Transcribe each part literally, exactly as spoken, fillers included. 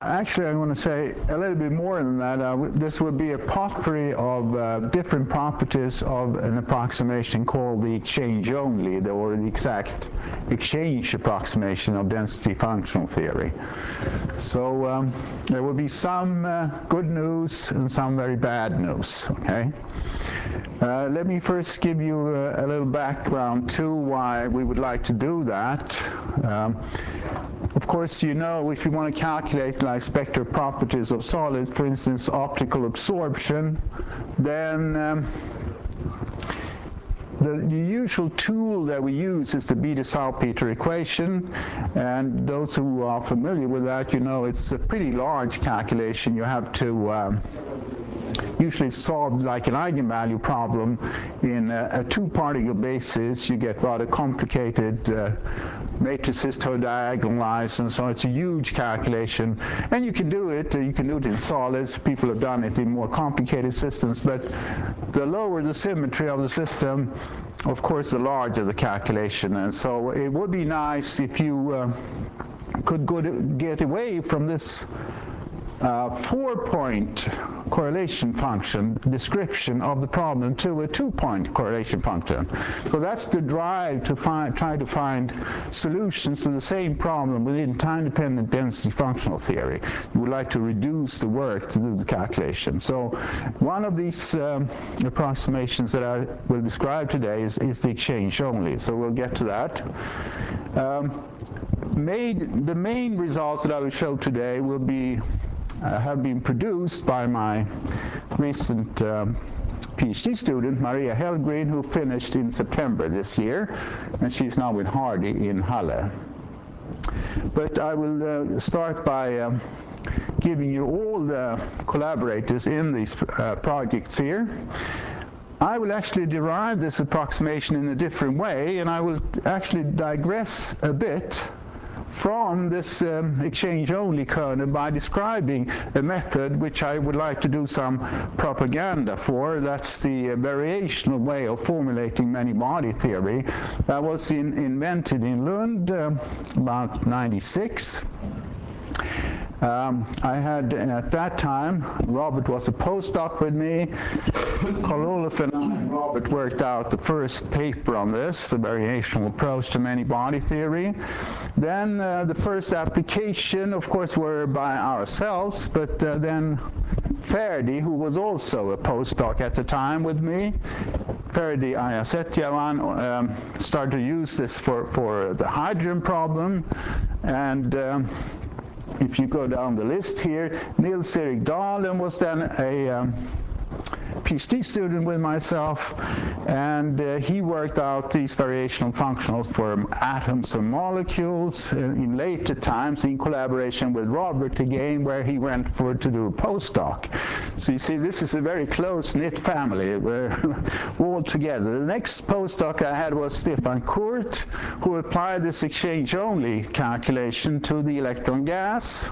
Actually, I want to say a little bit more than that. Uh, this would be a potpourri of uh, different properties of an approximation called the exchange only, the, or the exact exchange approximation of density functional theory. So um, there will be some uh, good news and some very bad news, okay? Uh, let me first give you a, a little background to why we would like to do that. Um, of course, you know, if you want to calculate like spectral properties of solids, for instance, optical absorption, then um, The, the usual tool that we use is the Bethe-Salpeter equation, and those who are familiar with that, you know it's a pretty large calculation. You have to um, usually solve like an eigenvalue problem in a, a two-particle basis. You get rather complicated uh, matrices to diagonalize, and so it's a huge calculation. And you can do it. You can do it in solids. People have done it in more complicated systems, but the lower the symmetry of the system, of course, the larger the calculation. And so it would be nice if you uh, could go to get away from this Uh, four-point correlation function description of the problem to a two-point correlation function. So that's the drive to find, try to find solutions to the same problem within time-dependent density functional theory. You would like to reduce the work to do the calculation. So one of these um, approximations that I will describe today is, is the exchange only. So we'll get to that. Um, made, the main results that I will show today will be Uh, have been produced by my recent um, PhD student, Maria Hellgren, who finished in September this year, and she's now with Hardy in Halle. But I will uh, start by um, giving you all the collaborators in these uh, projects here. I will actually derive this approximation in a different way, and I will actually digress a bit from this um, exchange-only kernel by describing a method which I would like to do some propaganda for. That's the uh, variational way of formulating many-body theory. That was in, invented in Lund uh, about ninety-six. Um, I had, at that time, Robert was a postdoc with me. Karl-Olof and I and Robert worked out the first paper on this, the variational approach to many-body theory. Then uh, the first application, of course, were by ourselves, but uh, then Ferdi, who was also a postdoc at the time with me, Ferdi Ayasetyavan, um, started to use this for, for the hydrogen problem. And um, if you go down the list here, Nils-Erik Dahlen was then a um, PhD student with myself, and uh, he worked out these variational functionals for atoms and molecules in, in later times in collaboration with Robert again, where he went for to do a postdoc. So you see, this is a very close-knit family. We're all together. The next postdoc I had was Stefan Kurt, who applied this exchange-only calculation to the electron gas.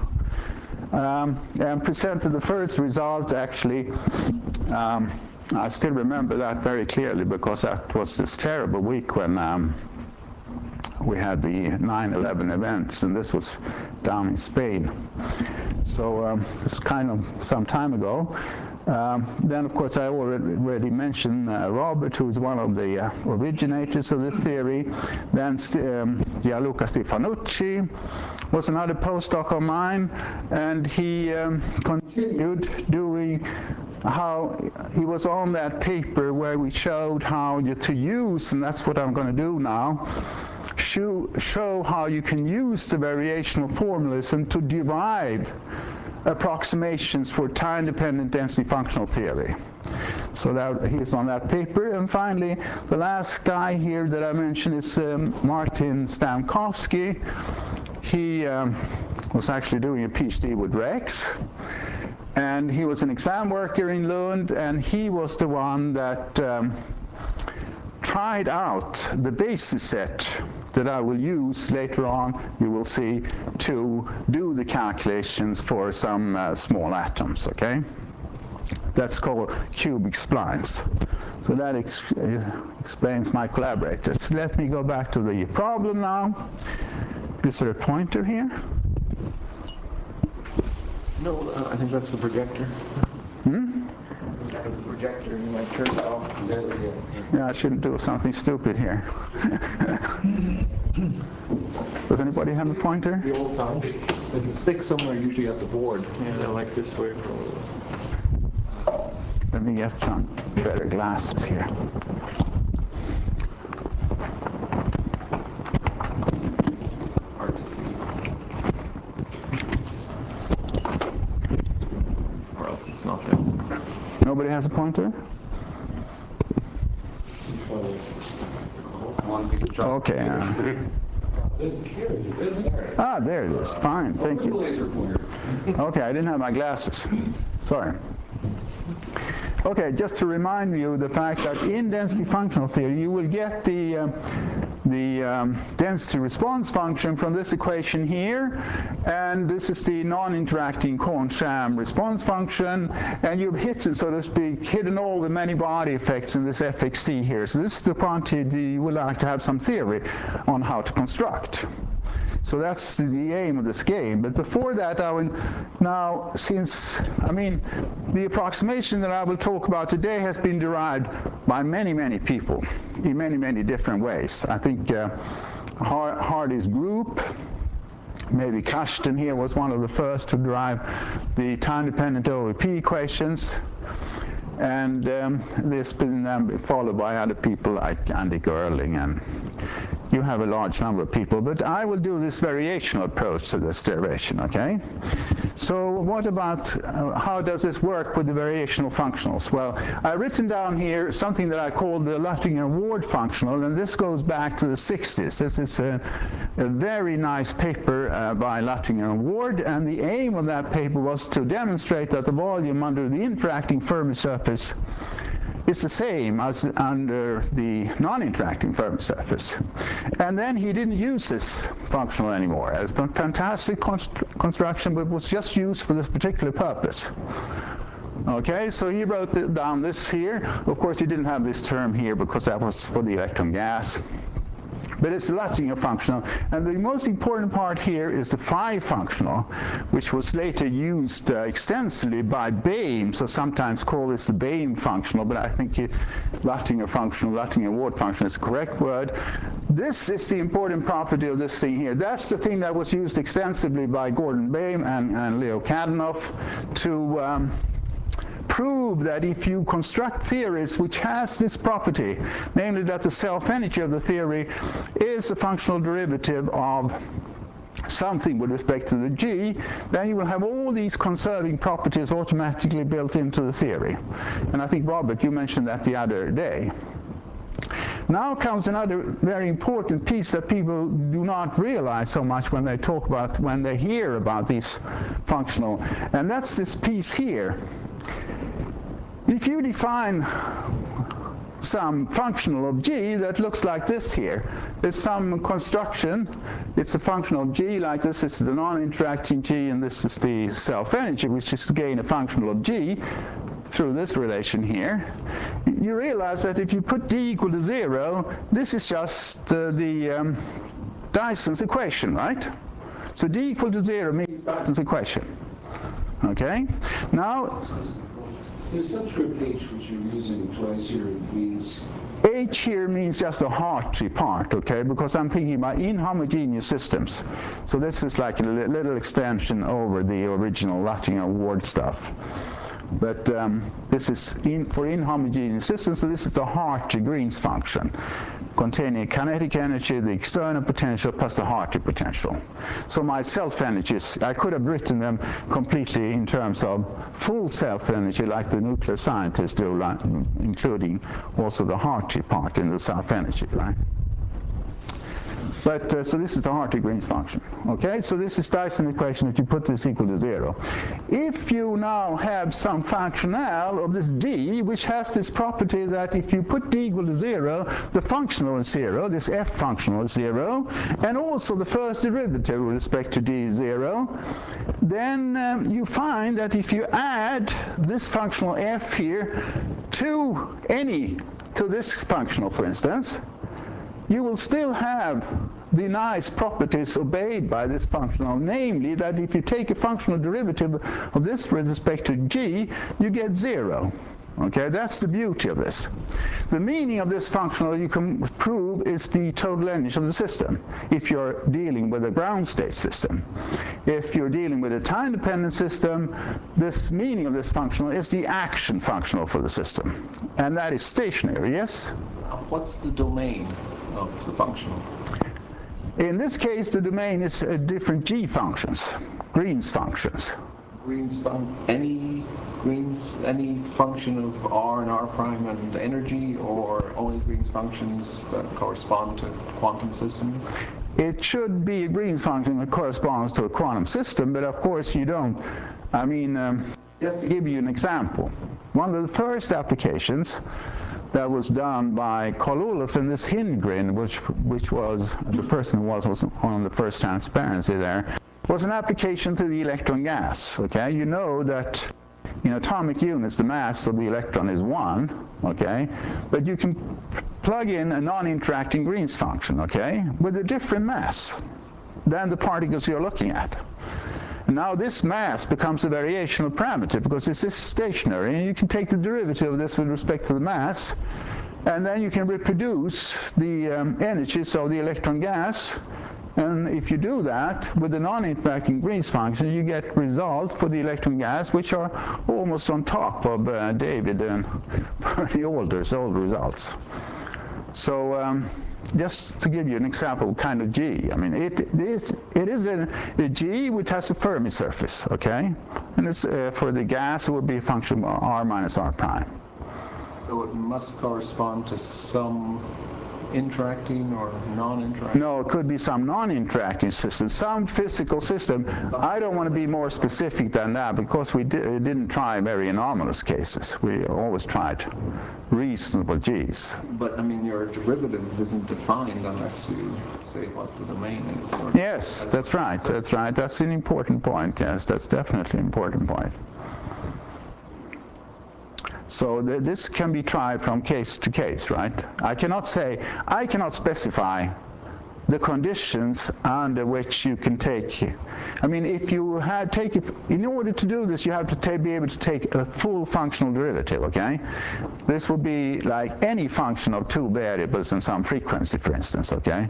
Um, and presented the first result, actually. Um, I still remember that very clearly because that was this terrible week when um, we had the nine eleven events, and this was down in Spain. So um, this is kind of some time ago. Um, then, of course, I already, already mentioned uh, Robert, who is one of the uh, originators of this theory. Then um, Gianluca Stefanucci was another postdoc of mine, and he um, continued doing how he was on that paper where we showed how you to use, and that's what I'm going to do now, show, show how you can use the variational formalism to derive approximations for time-dependent density functional theory. So that he's on that paper. And finally, the last guy here that I mentioned is um, Martin Stamkowski. He um, was actually doing a PhD with Rex, and he was an exam worker in Lund, and he was the one that um, tried out the basis set that I will use later on, you will see, to do the calculations for some uh, small atoms, okay? That's called cubic splines. So that ex explains my collaborators. Let me go back to the problem now. Is there a pointer here? No, uh, I think that's the projector. Hmm? That's the projector. You might turn it off. There we go. Yeah, I shouldn't do something stupid here. Does anybody have a pointer? The old time. There's a stick somewhere, usually at the board. Yeah, like this way for a little. Let me get some better glasses here. Hard to see. Or else it's not there. Nobody has a pointer? Okay. Uh, ah, there it is. Fine. Thank you. Okay, I didn't have my glasses. Sorry. Okay, just to remind you the fact that in density functional theory you will get the uh, the um, density response function from this equation here, and this is the non-interacting Kohn-Sham response function, and you've hidden, so to speak, hidden all the many body effects in this F X C here. So this is the quantity you would like to have some theory on how to construct. So that's the aim of this game. But before that, I will now, since, I mean, the approximation that I will talk about today has been derived by many, many people in many, many different ways. I think uh, Hardy's group, maybe Kashtan here was one of the first to derive the time-dependent O E P equations. And um, this has been um, followed by other people like Andy Gerling, and you have a large number of people. But I will do this variational approach to this derivation, okay? So what about, uh, how does this work with the variational functionals? Well, I've written down here something that I call the Luttinger-Ward functional, and this goes back to the sixties. This is a, a very nice paper uh, by Luttinger and Ward, and the aim of that paper was to demonstrate that the volume under the interacting Fermi surface is the same as under the non-interacting Fermi surface. And then he didn't use this functional anymore. It's a fantastic const construction, but it was just used for this particular purpose. Okay, so he wrote down this here. Of course, he didn't have this term here because that was for the electron gas. But it's a Luttinger functional, and the most important part here is the phi functional, which was later used uh, extensively by Boehm, so sometimes call this the Boehm functional, but I think it, Luttinger functional, Luttinger-Ward function is the correct word. This is the important property of this thing here. That's the thing that was used extensively by Gordon Boehm and, and Leo Kadanoff to um, prove that if you construct theories which has this property, namely that the self-energy of the theory is a functional derivative of something with respect to the G, then you will have all these conserving properties automatically built into the theory. And I think, Robert, you mentioned that the other day. Now comes another very important piece that people do not realize so much when they talk about, when they hear about these functional, and that's this piece here. If you define some functional of G that looks like this here, it's some construction, it's a functional of G like this, it's the non-interacting G, and this is the self-energy, which is again a functional of G through this relation here. You realize that if you put D equal to zero, this is just uh, the um, Dyson's equation, right? So D equal to zero means Dyson's equation. Okay? Now, the subscript H, which you're using twice here, means? H here means just the Hartree part, okay, because I'm thinking about inhomogeneous systems. So this is like a little extension over the original Luttinger-Ward stuff. But um, this is in, for inhomogeneous systems, so this is the Hartree-Green's function, containing kinetic energy, the external potential, plus the Hartree potential. So my self-energies, I could have written them completely in terms of full self-energy, like the nuclear scientists do, like, including also the Hartree part in the self-energy, right? But, uh, so this is the Hartree-Green's function, okay? So this is Dyson's equation if you put this equal to zero. If you now have some functional of this D, which has this property that if you put D equal to zero, the functional is zero, this F functional is zero, and also the first derivative with respect to D is zero, then um, you find that if you add this functional F here to any, to this functional, for instance, you will still have the nice properties obeyed by this functional, namely that if you take a functional derivative of this with respect to g, you get zero. Okay, that's the beauty of this. The meaning of this functional you can prove is the total energy of the system if you're dealing with a ground state system. If you're dealing with a time-dependent system, this meaning of this functional is the action functional for the system. And that is stationary, yes? What's the domain of the functional? In this case, the domain is uh, different g functions, Green's functions. Green's fun any Green's any function of r and r prime and energy, or only Green's functions that correspond to quantum system? It should be a Green's function that corresponds to a quantum system, but of course you don't. I mean, um, just to give you an example, one of the first applications that was done by Karl-Olof and this Hindgren, which which was the person who was, was on the first transparency there, was an application to the electron gas. Okay, you know that in atomic units the mass of the electron is one. Okay, but you can plug in a non-interacting Green's function. Okay, with a different mass than the particles you're looking at. Now this mass becomes a variational parameter because this is stationary, and you can take the derivative of this with respect to the mass, and then you can reproduce the um, energies of the electron gas. And if you do that with the non-interacting Green's function, you get results for the electron gas which are almost on top of uh, David and Bernie Alder's old results. So um, just to give you an example of kind of G, I mean, it, it, it is a, a G which has a Fermi surface, okay? And it's, uh, for the gas, it would be a function of r minus r prime. So it must correspond to some interacting or non-interacting? No, it could be some non-interacting system, some physical system. I don't want to be more specific than that because we di didn't try very anomalous cases. We always tried reasonable G's. But I mean, your derivative isn't defined unless you say what the domain is. Or yes, that's right. That's right. That's an important point. Yes, that's definitely an important point. So th this can be tried from case to case, right? I cannot say, I cannot specify the conditions under which you can take. I mean, if you had take it, in order to do this, you have to take, be able to take a full functional derivative, okay? This would be like any function of two variables and some frequency, for instance, okay?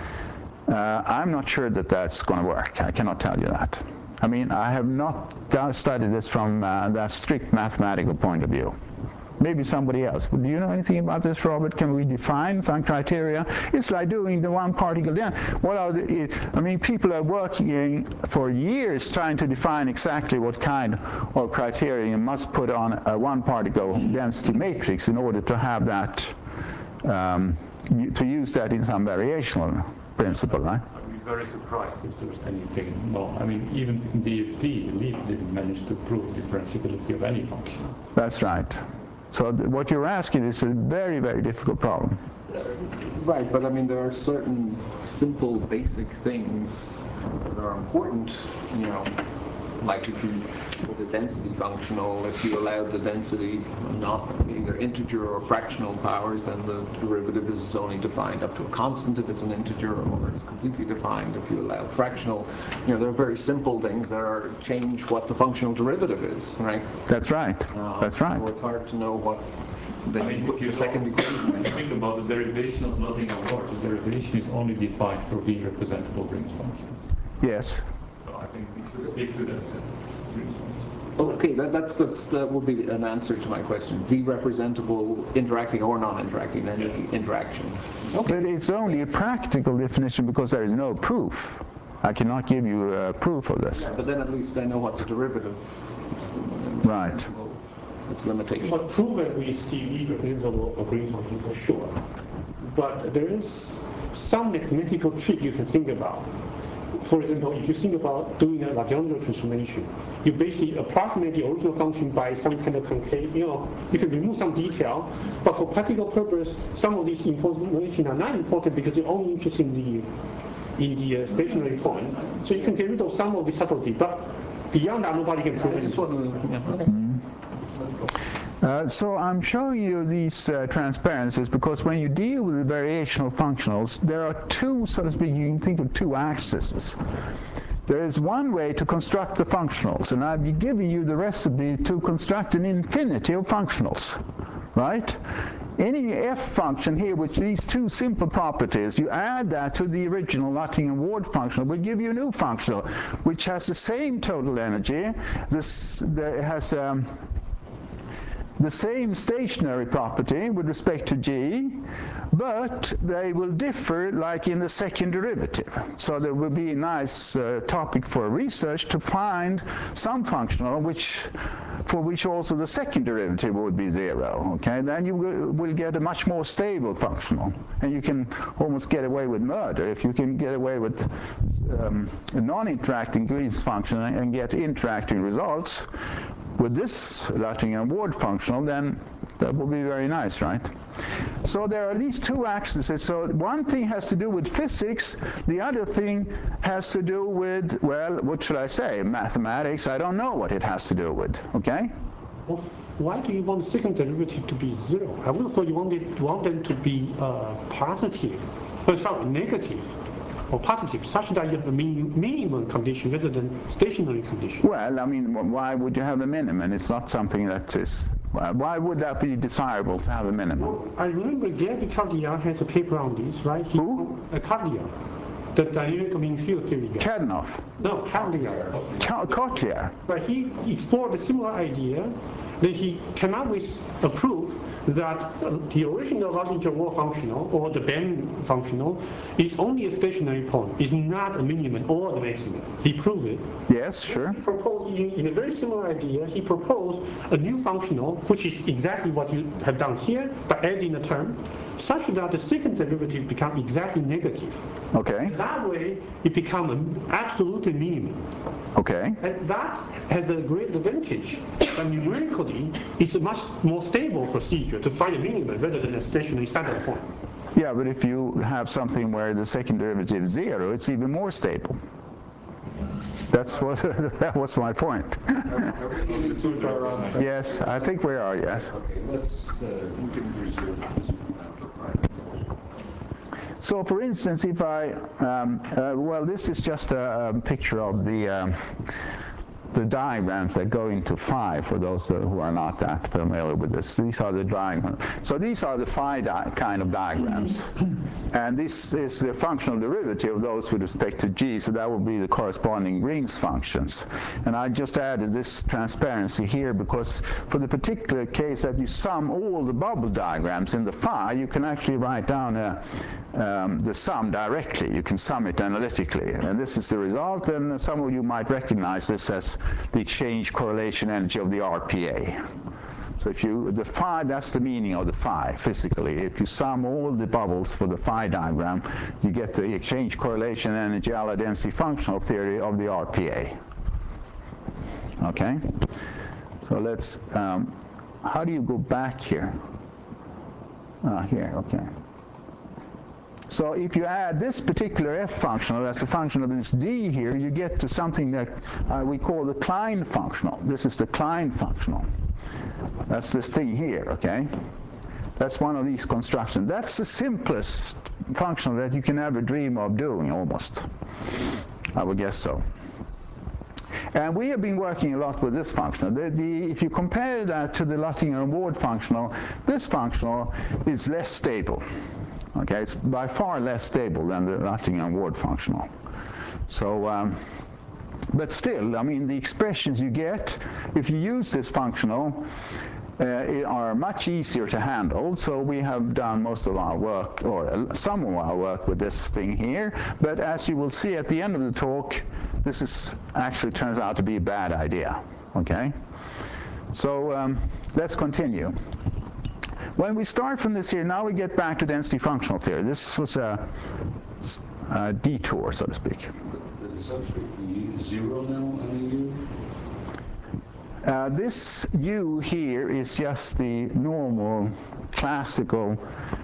Uh, I'm not sure that that's going to work. I cannot tell you that. I mean, I have not studied this from uh, that strict mathematical point of view. Maybe somebody else. Do you know anything about this, Robert? Can we define some criteria? It's like doing the one particle density. What are the, I mean, people are working for years trying to define exactly what kind of criteria you must put on a one particle density matrix in order to have that, um, to use that in some variational principle, right? I'd be very surprised if there was anything more. I mean, even in D F T, Leaf didn't manage to prove differentiability of any function. That's right. So what you're asking is a very, very difficult problem. Uh, right, but I mean, there are certain simple, basic things that are important, you know, like if you, with the density functional, if you allow the density not either integer or fractional powers, then the derivative is only defined up to a constant if it's an integer, or it's completely defined if you allow fractional. You know, there are very simple things that are change what the functional derivative is, right? That's right. Uh, That's right. So it's hard to know what the, I mean, what's if you the second equation. When you think about the derivation of nothing or more, the derivation is only defined for V representable Green's functions. Yes. So I think we should stick to that set. Okay, that, that's, that's, that would be an answer to my question. V representable interacting or non-interacting, any Yes. interaction. Okay. But it's only a practical definition because there is no proof. I cannot give you a proof of this. Yeah, but then at least I know what the derivative. Right. Its limitation. It was proven with the representable of Green function for sure. But there is some mathematical trick you can think about. For example, if you think about doing a Legendre transformation, you basically approximate the original function by some kind of concave, you know, you can remove some detail, but for practical purpose, some of these information are not important because you're only interested in the, in the uh, stationary point. So you can get rid of some of the subtlety, but beyond that, nobody can prove I it. just want to, yeah, okay. Uh, so I'm showing you these uh, transparencies because when you deal with the variational functionals, there are two, so to speak, you can think of two axes. There is one way to construct the functionals, and I've given you the recipe to construct an infinity of functionals, right? Any f function here, which these two simple properties, you add that to the original Nottingham-Ward functional, will give you a new functional, which has the same total energy, this the, has um, the same stationary property with respect to g, but they will differ like in the second derivative. So there will be a nice uh, topic for research to find some functional which, for which also the second derivative would be zero. Okay, then you will get a much more stable functional, and you can almost get away with murder if you can get away with um, a non-interacting Green's function and get interacting results. With this Nottingham-Ward functional, then that will be very nice, right? So there are these two axes. So one thing has to do with physics, the other thing has to do with, well, what should I say, mathematics. I don't know what it has to do with, okay? Well, why do you want the second derivative to be zero? I would have thought you wanted, want them to be uh, positive, or sorry, negative. Or positive, such that you have a min minimum condition rather than stationary condition. Well, I mean, why would you have a minimum? It's not something that is. Why would that be desirable to have a minimum? Well, I remember Gary Cardial has a paper on this, right? He, Who? Uh, Cardial, the dynamic mean field theory guy. Kadanoff. No, Cardial. Kotliar. But he explored a similar idea. Then he came up with a proof that the original Nottingham-Ward functional, or the band functional, is only a stationary point. It's not a minimum or the maximum. He proved it. Yes, sure. He proposed, in, in a very similar idea, he proposed a new functional, which is exactly what you have done here, but adding a term, such that the second derivative becomes exactly negative. Okay. That way, it becomes an absolute minimum. Okay. And that has a great advantage. But numerically, it's a much more stable procedure to find a minimum rather than a stationary standard point. Yeah, but if you have something where the second derivative is zero, it's even more stable. That's what that was my point. Are we getting too far off track? Yes, I think we are. Yes. Okay, let's, uh, we can reserve this one now for private. So, for instance, if I, um, uh, well, this is just a, a picture of the um, the diagrams that go into phi, for those uh, who are not that familiar with this. These are the diagrams. So these are the phi kind of diagrams. And this is the functional derivative of those with respect to g, so that would be the corresponding Green's functions. And I just added this transparency here because for the particular case that you sum all the bubble diagrams in the phi, you can actually write down a, um, the sum directly. You can sum it analytically. And this is the result, and some of you might recognize this as the exchange correlation energy of the R P A. So if you, the phi, that's the meaning of the phi physically. If you sum all the bubbles for the phi diagram, you get the exchange correlation energy allo density functional theory of the R P A. Okay? So let's, um, how do you go back here? Ah, here, okay. So if you add this particular f functional as a function of this d here, you get to something that uh, we call the Klein functional. This is the Klein functional. That's this thing here, okay? That's one of these constructions. That's the simplest functional that you can ever dream of doing, almost. I would guess so. And we have been working a lot with this functional. The, the, if you compare that to the Nottingham-Ward functional, this functional is less stable. Okay, it's by far less stable than the Nottingham-Ward functional. So, um, but still, I mean, the expressions you get, if you use this functional, uh, are much easier to handle. So we have done most of our work, or some of our work with this thing here. But as you will see at the end of the talk, this is actually turns out to be a bad idea. Okay, so um, let's continue. When we start from this here, now we get back to density functional theory. This was a, a detour, so to speak. The subscript be zero now on the U? Uh, this U here is just the normal classical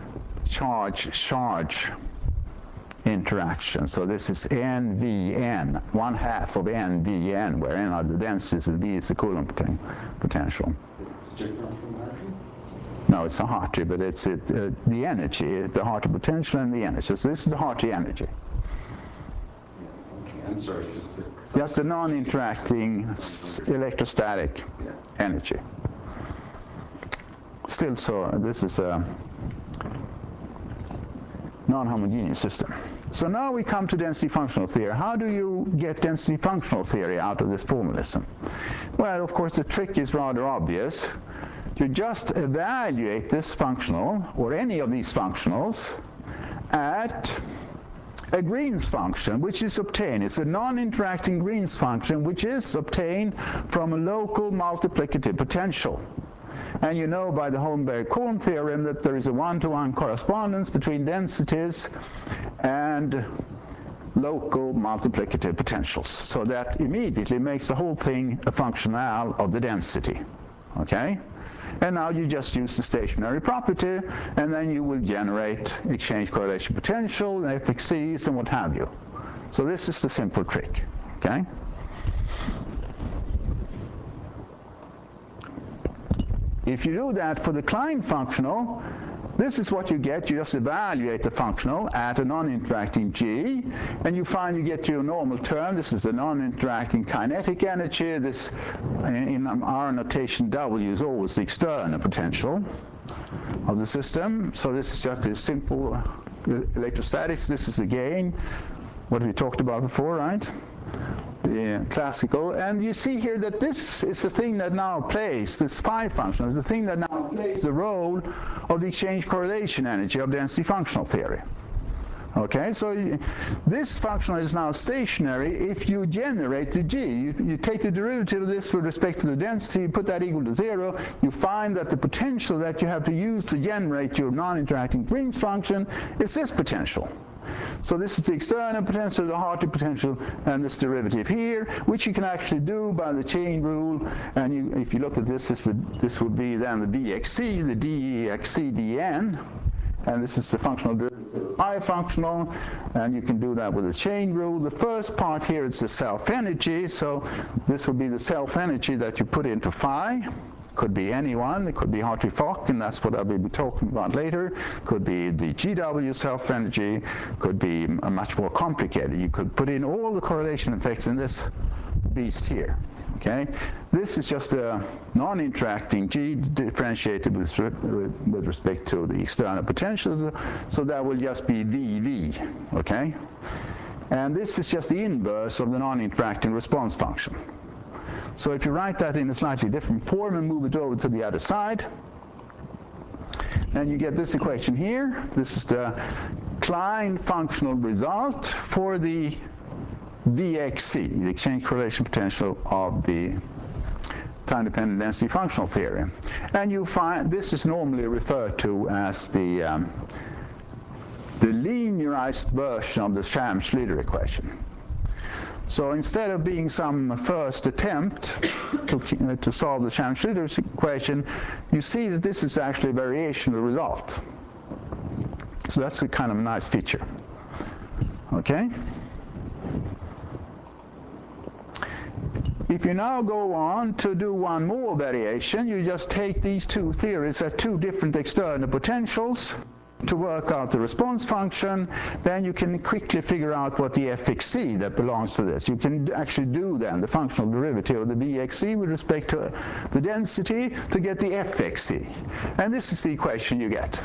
charge-charge interaction. So this is N V N, one half of N V N, where N are the densities and V is the Coulomb poten potential. different from Hartree? No, it's a Hartree, but it's it, uh, the energy, the Hartree potential and the energy. So this is the Hartree energy. Yeah, okay, I'm sorry, just the... Just the non-interacting s- electrostatic Yeah. energy. Still, so this is a non-homogeneous system. So now we come to density functional theory. How do you get density functional theory out of this formalism? Well, of course, the trick is rather obvious. You just evaluate this functional, or any of these functionals, at a Green's function, which is obtained. It's a non-interacting Green's function, which is obtained from a local multiplicative potential. And you know by the Holmberg-Korn theorem that there is a one-to-one correspondence between densities and local multiplicative potentials. So that immediately makes the whole thing a functional of the density. Okay? And now you just use the stationary property, and then you will generate exchange correlation potential, F X Cs, and what have you. So this is the simple trick. Okay? If you do that for the Klein functional, this is what you get. You just evaluate the functional at a non-interacting G, and you find you get your normal term. This is the non-interacting kinetic energy. This, in our notation, W is always the external potential of the system. So this is just a simple electrostatics. This is the gain, what we talked about before, right? The classical, and you see here that this is the thing that now plays, this phi function is the thing that now plays the role of the exchange correlation energy of density functional theory. Okay, so you, this functional is now stationary if you generate the G. You, you take the derivative of this with respect to the density, you put that equal to zero, you find that the potential that you have to use to generate your non-interacting Green's function is this potential. So this is the external potential, the Hartree potential, and this derivative here, which you can actually do by the chain rule. And you, if you look at this, this, is, this would be then the V X C, the D E X C D N, and this is the functional derivative of phi functional, and you can do that with the chain rule. The first part here is the self-energy, so this would be the self-energy that you put into phi. Could be anyone, it could be Hartree-Fock, and that's what I will be talking about later. Could be the G W self-energy, could be much more complicated. You could put in all the correlation effects in this beast here, okay? This is just a non-interacting G differentiated with, with respect to the external potentials, so that will just be V V, okay? And this is just the inverse of the non-interacting response function. So if you write that in a slightly different form and move it over to the other side, then you get this equation here. This is the Klein functional result for the V X C, the exchange correlation potential of the time-dependent density functional theory. And you find this is normally referred to as the, um, the linearized version of the Sham-Schlitter equation. So instead of being some first attempt to, uh, to solve the Sham-Schlitter equation, you see that this is actually a variational result. So that's a kind of a nice feature. Okay? If you now go on to do one more variation, you just take these two theories at two different external potentials to work out the response function, then you can quickly figure out what the F X C that belongs to this. You can actually do then the functional derivative of the V X C with respect to the density to get the F X C. And this is the equation you get.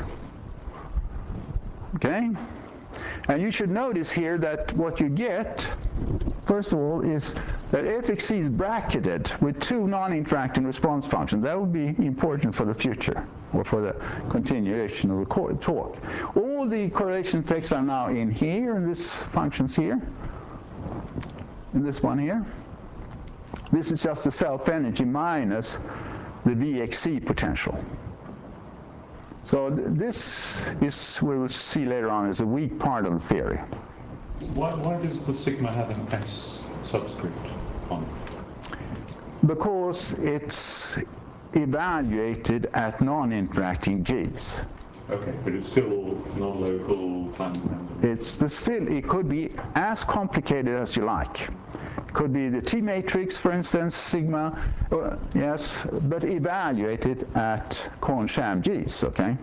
Okay? And you should notice here that what you get, first of all, is that F X C is bracketed with two non-interacting response functions. That would be important for the future, or for the continuation of the talk. All the correlation effects are now in here, in this functions here, in this one here. This is just the self-energy minus the V X C potential. So th this is, we will see later on, is a weak part of the theory. Why, why does the sigma have an S subscript on it? Because it's evaluated at non-interacting G's. Okay, but it's still non-local time dependent. It's the still, it could be as complicated as you like. could be the T matrix, for instance, sigma, or, yes, but evaluated at Corn-Sham G's, okay?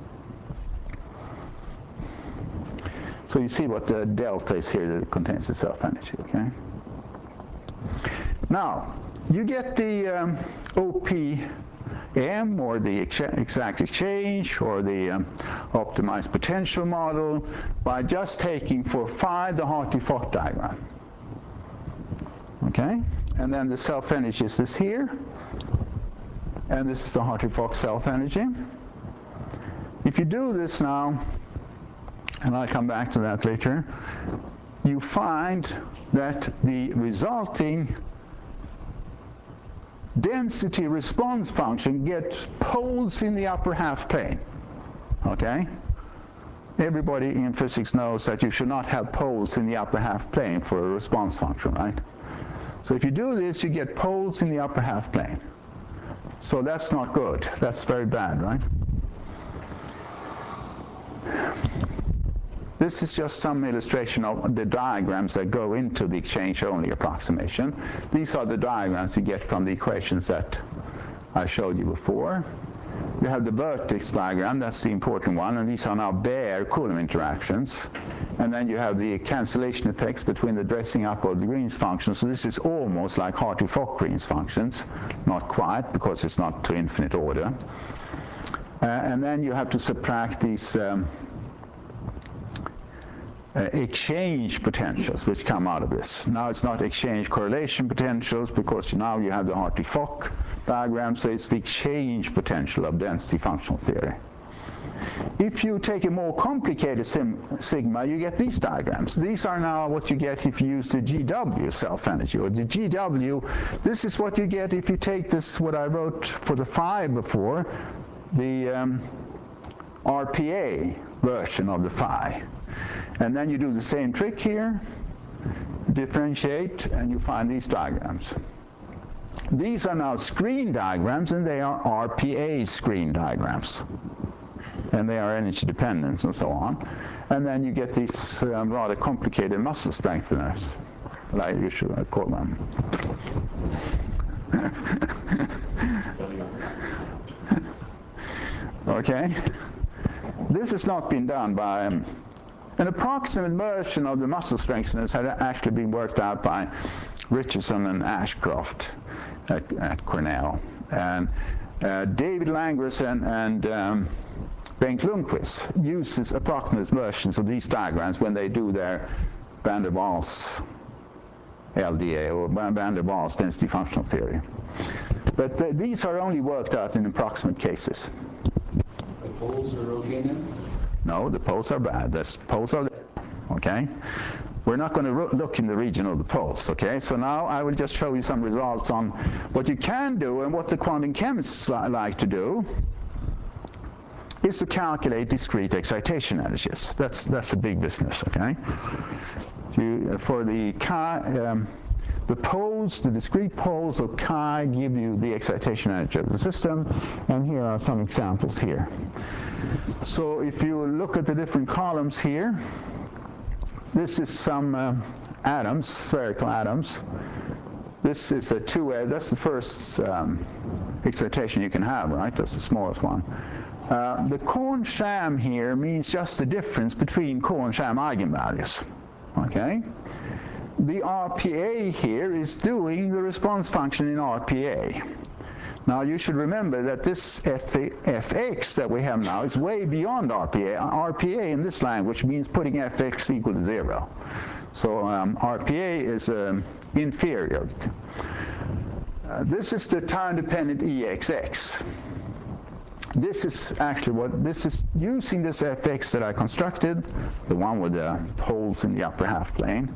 So you see what the delta is here that contains the self-energy, okay? Now, you get the um, O P M, or the ex exact exchange, or the um, optimized potential model, by just taking for phi the Hartree-Fock diagram. Okay? And then the self-energy is this here, and this is the Hartree-Fock self-energy. If you do this now, and I'll come back to that later, you find that the resulting density response function gets poles in the upper half plane, okay? Everybody in physics knows that you should not have poles in the upper half plane for a response function, right? So if you do this, you get poles in the upper half plane. So that's not good. That's very bad, right? This is just some illustration of the diagrams that go into the exchange-only approximation. These are the diagrams you get from the equations that I showed you before. You have the vertex diagram, that's the important one, and these are now bare Coulomb interactions. And then you have the cancellation effects between the dressing up of the Green's function. So this is almost like Hartree-Fock Green's functions. Not quite, because it's not to infinite order. Uh, and then you have to subtract these um, Uh, exchange potentials which come out of this. Now it's not exchange correlation potentials, because now you have the Hartree-Fock diagram, so it's the exchange potential of density functional theory. If you take a more complicated sim sigma, you get these diagrams. These are now what you get if you use the G W self-energy, or the G W. This is what you get if you take this, what I wrote for the phi before, the um, R P A version of the phi. And then you do the same trick here, differentiate, and you find these diagrams. These are now screen diagrams, and they are R P A screen diagrams. And they are energy dependent and so on. And then you get these um, rather complicated muscle strengtheners, like you should call them. Okay? This has not been done by um, an approximate version of the muscle strengtheners had actually been worked out by Richardson and Ashcroft at, at Cornell. And uh, David Langres and, and um, Bengt Lundquist use these approximate versions of these diagrams when they do their van der Waals L D A, or van der Waals density functional theory. But the, these are only worked out in approximate cases. The poles are okay now? No, the poles are bad. The poles are there, okay? We're not going to look in the region of the poles, okay? So now I will just show you some results on what you can do, and what the quantum chemists li like to do is to calculate discrete excitation energies. That's, that's a big business, okay? You, for the chi, um, the poles, the discrete poles of chi give you the excitation energy of the system, and here are some examples here. So if you look at the different columns here, this is some uh, atoms, spherical atoms. This is a two A, that's the first um, excitation you can have, right? That's the smallest one. Uh, the Corn-Sham here means just the difference between Corn-Sham eigenvalues, okay? The R P A here is doing the response function in R P A. Now you should remember that this F X that we have now is way beyond R P A. R P A in this language means putting F X equal to zero. So um, R P A is um, inferior. Uh, this is the time-dependent E X X. This is actually what, this is using this F X that I constructed, the one with the poles in the upper half plane.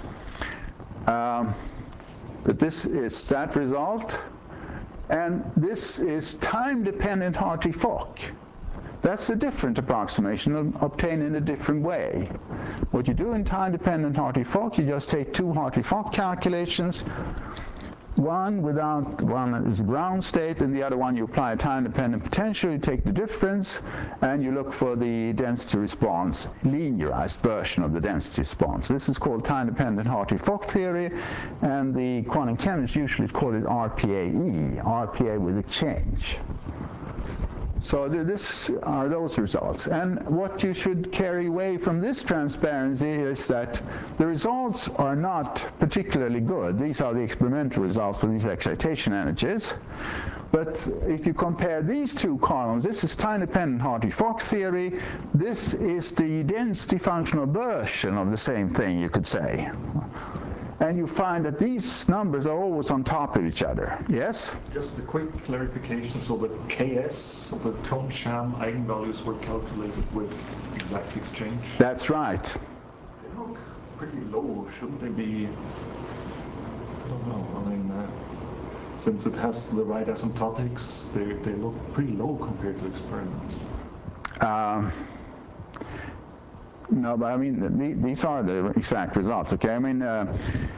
Um, but this is that result, and this is time-dependent Hartree-Fock. That's a different approximation obtained in a different way. What you do in time-dependent Hartree-Fock, you just take two Hartree-Fock calculations, one without, one is ground state, and the other one you apply a time-dependent potential, you take the difference, and you look for the density response, linearized version of the density response. This is called time-dependent Hartree-Fock theory, and the quantum chemists usually call it R P A E, R P A with a change. So this are those results. And what you should carry away from this transparency is that the results are not particularly good. These are the experimental results for these excitation energies. But if you compare these two columns, this is time-dependent Hartree-Fock theory. This is the density functional version of the same thing, you could say. And you find that these numbers are always on top of each other. Yes? Just a quick clarification. So the K S, so the Kohn-Sham eigenvalues were calculated with exact exchange? That's right. They look pretty low. Shouldn't they be, I don't know, I mean, uh, since it has the right asymptotics, they, they look pretty low compared to experiments. Um, No, but I mean, the, these are the exact results, okay? I mean, uh,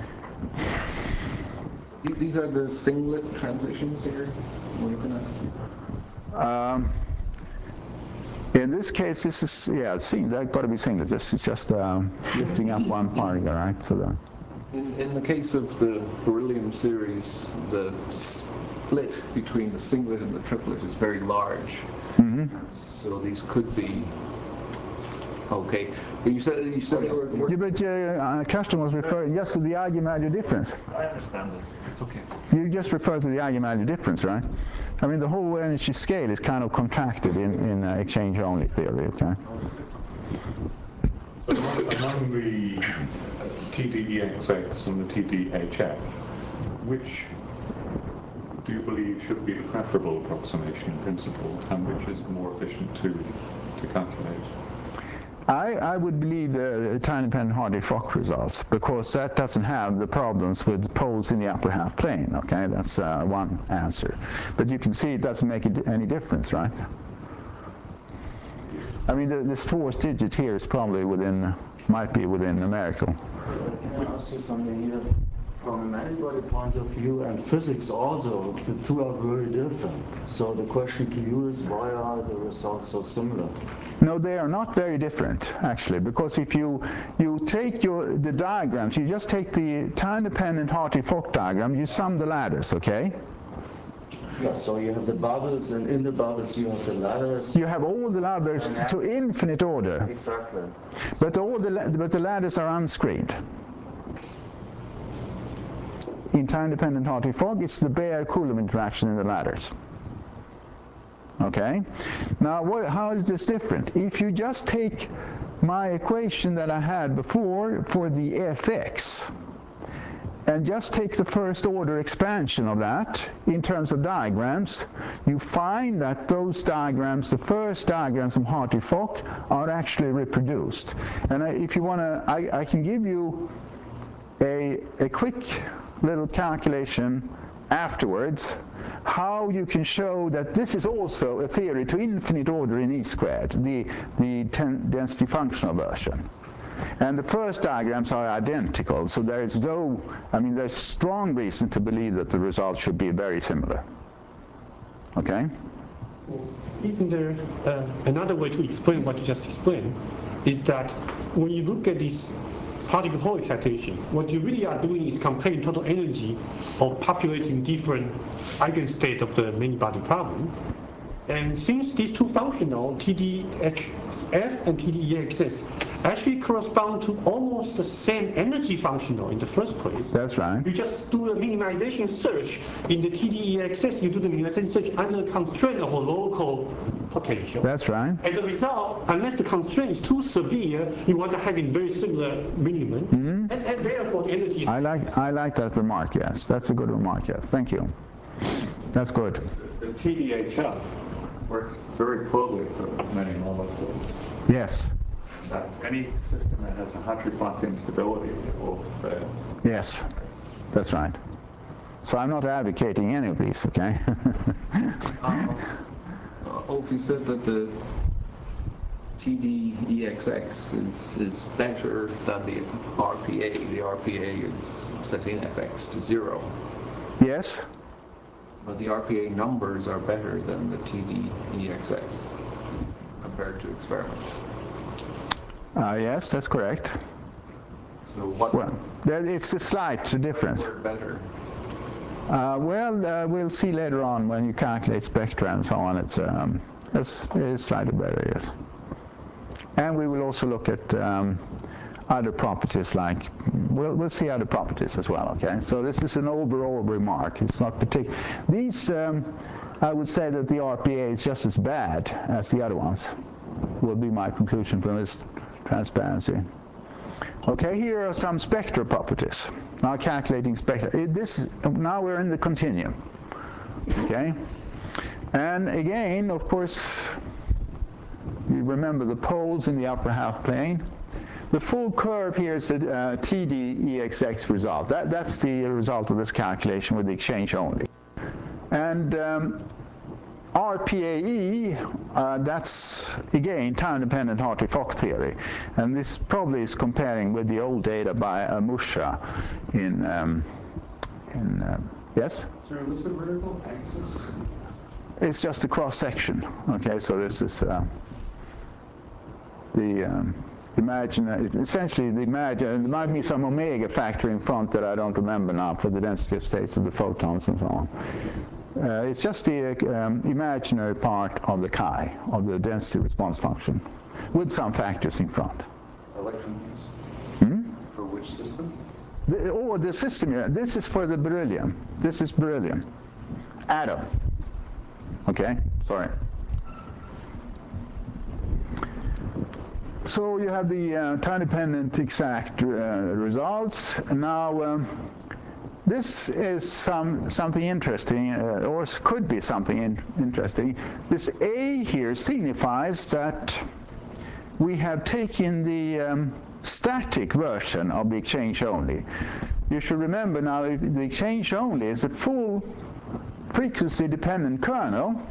These are the singlet transitions here we're looking at? Um, in this case, this is, yeah, sing, that got to be singlet. This is just um, lifting up one particle, right? So the, In, in the case of the beryllium series, the split between the singlet and the triplet is very large. Mm-hmm. So these could be okay. But you said you said they were. were yeah, but uh, Karsten was referring just to the eigenvalue difference. I understand it. It's okay. You just referred to the eigenvalue difference, right? I mean, the whole energy scale is kind of contracted in, in uh, exchange-only theory, okay? So among, among the T D E X X and the T D H F, which do you believe should be the preferable approximation in principle, and which is the more efficient to, to calculate? I, I would believe the time-dependent Hartree-Fock results, because that doesn't have the problems with poles in the upper half plane, okay? That's uh, one answer. But you can see it doesn't make it any difference, right? I mean, the, this fourth digit here is probably within, might be within numerical. Can I ask you something here? From an antibody point of view and physics also, the two are very different. So the question to you is, why are the results so similar? No, they are not very different, actually, because if you, you take your, the diagrams, you just take the time-dependent Hartree-Fock diagram, you sum the ladders, okay? Yeah, so you have the bubbles, and in the bubbles you have the ladders. You have all the ladders to infinite order. Exactly. But, all the, but the ladders are unscreened. In time-dependent Hartree-Fock, it's the bare Coulomb interaction in the ladders. Okay? Now, what, how is this different? If you just take my equation that I had before for the F X, and just take the first order expansion of that in terms of diagrams, you find that those diagrams, the first diagrams from Hartree-Fock, are actually reproduced. And I, if you want to, I, I can give you a, a quick little calculation afterwards how you can show that this is also a theory to infinite order in E squared, the, the ten density functional version. And the first diagrams are identical, so there is no, I mean, there's strong reason to believe that the results should be very similar. Okay? Isn't there uh, another way to explain what you just explained, is that when you look at this particle Hall excitation, what you really are doing is comparing total energy of populating different eigenstate of the many-body problem. And since these two functional, T D H F and T D E X S, actually correspond to almost the same energy functional in the first place. That's right. You just do a minimization search in the T D E X S, you do the minimization search under the constraint of a local potential. That's right. As a result, unless the constraint is too severe, you want to have a very similar minimum, mm-hmm. and, and therefore the energy is... I like, I like that remark, yes. That's a good remark, yes. Thank you. That's good. The T D H F works very poorly for many molecules. Yes. That any system that has a Hartree-Fock instability will fail. Yes, that's right. So I'm not advocating any of these, okay? um, uh, Ulf, you said that the T D E X X is, is better than the R P A. The R P A is setting F X to zero. Yes? But the R P A numbers are better than the T D E X X compared to experiment. Uh, yes, that's correct. So what? Well, there, it's a slight difference. What better? Uh, well, uh, we'll see later on when you calculate spectra and so on. It's, um, it's, it's slightly better, yes. And we will also look at um, other properties like, we'll, we'll see other properties as well, okay? So this is an overall remark. It's not particular. These, um, I would say that the R P A is just as bad as the other ones, will be my conclusion from this transparency. Okay, here are some spectral properties. Now calculating spectra. This, now we're in the continuum, okay? And again, of course, you remember the poles in the upper half plane. The full curve here is the uh, T D E X X result. That, that's the result of this calculation with the exchange only. And um, R P A E, uh, that's, again, time-dependent Hartree-Fock theory. And this probably is comparing with the old data by uh, Musha in, um, in uh, yes? Sorry, what's the vertical axis? It's just a cross-section. Okay, so this is uh, the um, imagine, essentially the imagine, there might be some omega factor in front that I don't remember now for the density of states of the photons and so on. Uh, it's just the um, imaginary part of the chi, of the density response function, with some factors in front. Electrons? Hmm? For which system? The, oh, the system here. This is for the beryllium. This is beryllium. Atom. Okay, sorry. So you have the uh, time-dependent exact uh, results. Now, um, this is some, something interesting, uh, or could be something in, interesting. This A here signifies that we have taken the um, static version of the exchange only. You should remember now, if the exchange only is a full frequency-dependent kernel,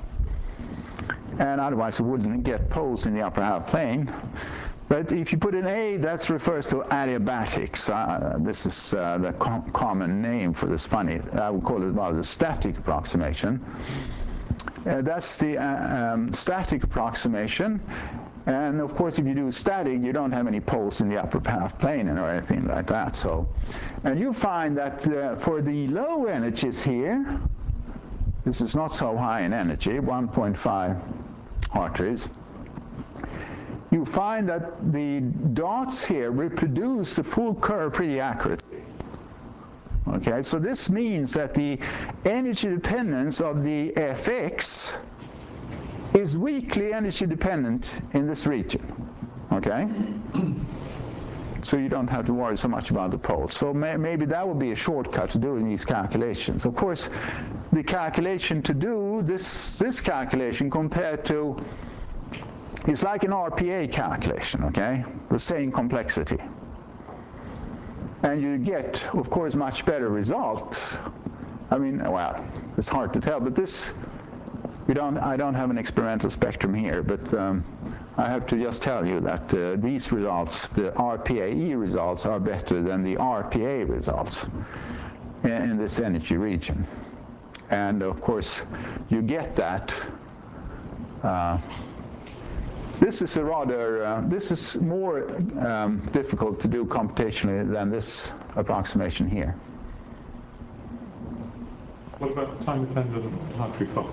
and otherwise it wouldn't get poles in the upper half plane. But if you put an A, that refers to adiabatics. Uh, this is uh, the com common name for this funny, I would call it well, the static approximation. Uh, that's the uh, um, static approximation. And of course, if you do static, you don't have any poles in the upper half plane or anything like that. So, and you find that uh, for the low energies here, this is not so high in energy, one point five Hartrees. You find that the dots here reproduce the full curve pretty accurately. Okay, so this means that the energy dependence of the F X is weakly energy dependent in this region. Okay? So you don't have to worry so much about the poles. So may, maybe that would be a shortcut to doing these calculations. Of course, the calculation to do this, this calculation compared to, it's like an R P A calculation, okay? The same complexity. And you get, of course, much better results. I mean, well, it's hard to tell, but this, we don't, I don't have an experimental spectrum here, but um, I have to just tell you that uh, these results, the R P A E results, are better than the R P A results in, in this energy region. And of course, you get that. Uh, this is a rather, uh, this is more um, difficult to do computationally than this approximation here. What about time-dependent Hartree-Fock?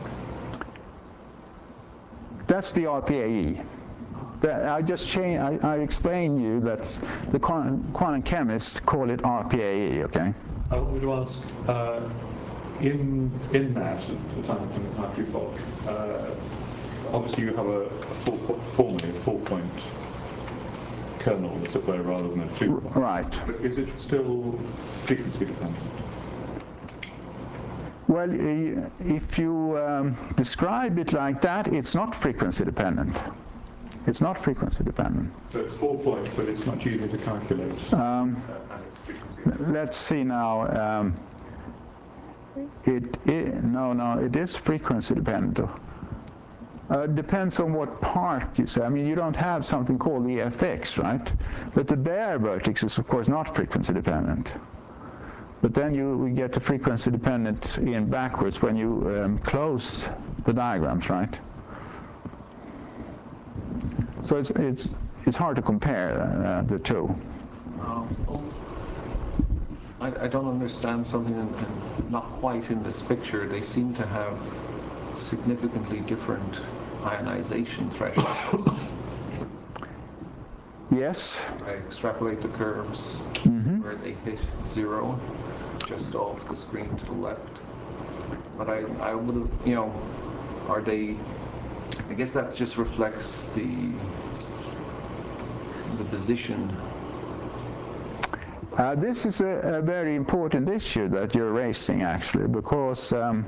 That's the R P A E. I just change, I, I explained you that the quantum, quantum chemists call it R P A E, okay? I wanted to ask, uh, in, in that, the time-dependent Hartree-Fock, uh, obviously you have a, a four, formally a four-point kernel, as it were, rather than a two-point. Right. But is it still frequency dependent? Well, if you um, describe it like that, it's not frequency dependent. It's not frequency dependent. So it's four points, but it's much easier to calculate. Um, let's see now. Um, it, it no no it is frequency dependent. Uh, depends on what part you say. I mean, you don't have something called the F X, right? But the bare vertex is of course not frequency dependent. But then you we get the frequency dependent in backwards when you um, close the diagrams, right? So it's it's it's hard to compare uh, the two. Um, well, I, I don't understand something, and, and not quite in this picture. They seem to have significantly different ionization thresholds. Yes. I extrapolate the curves Mm-hmm. where they hit zero, just off the screen to the left. But I, I would have, you know, are they? I guess that just reflects the the position. Uh, this is a, a very important issue that you're raising, actually, because um,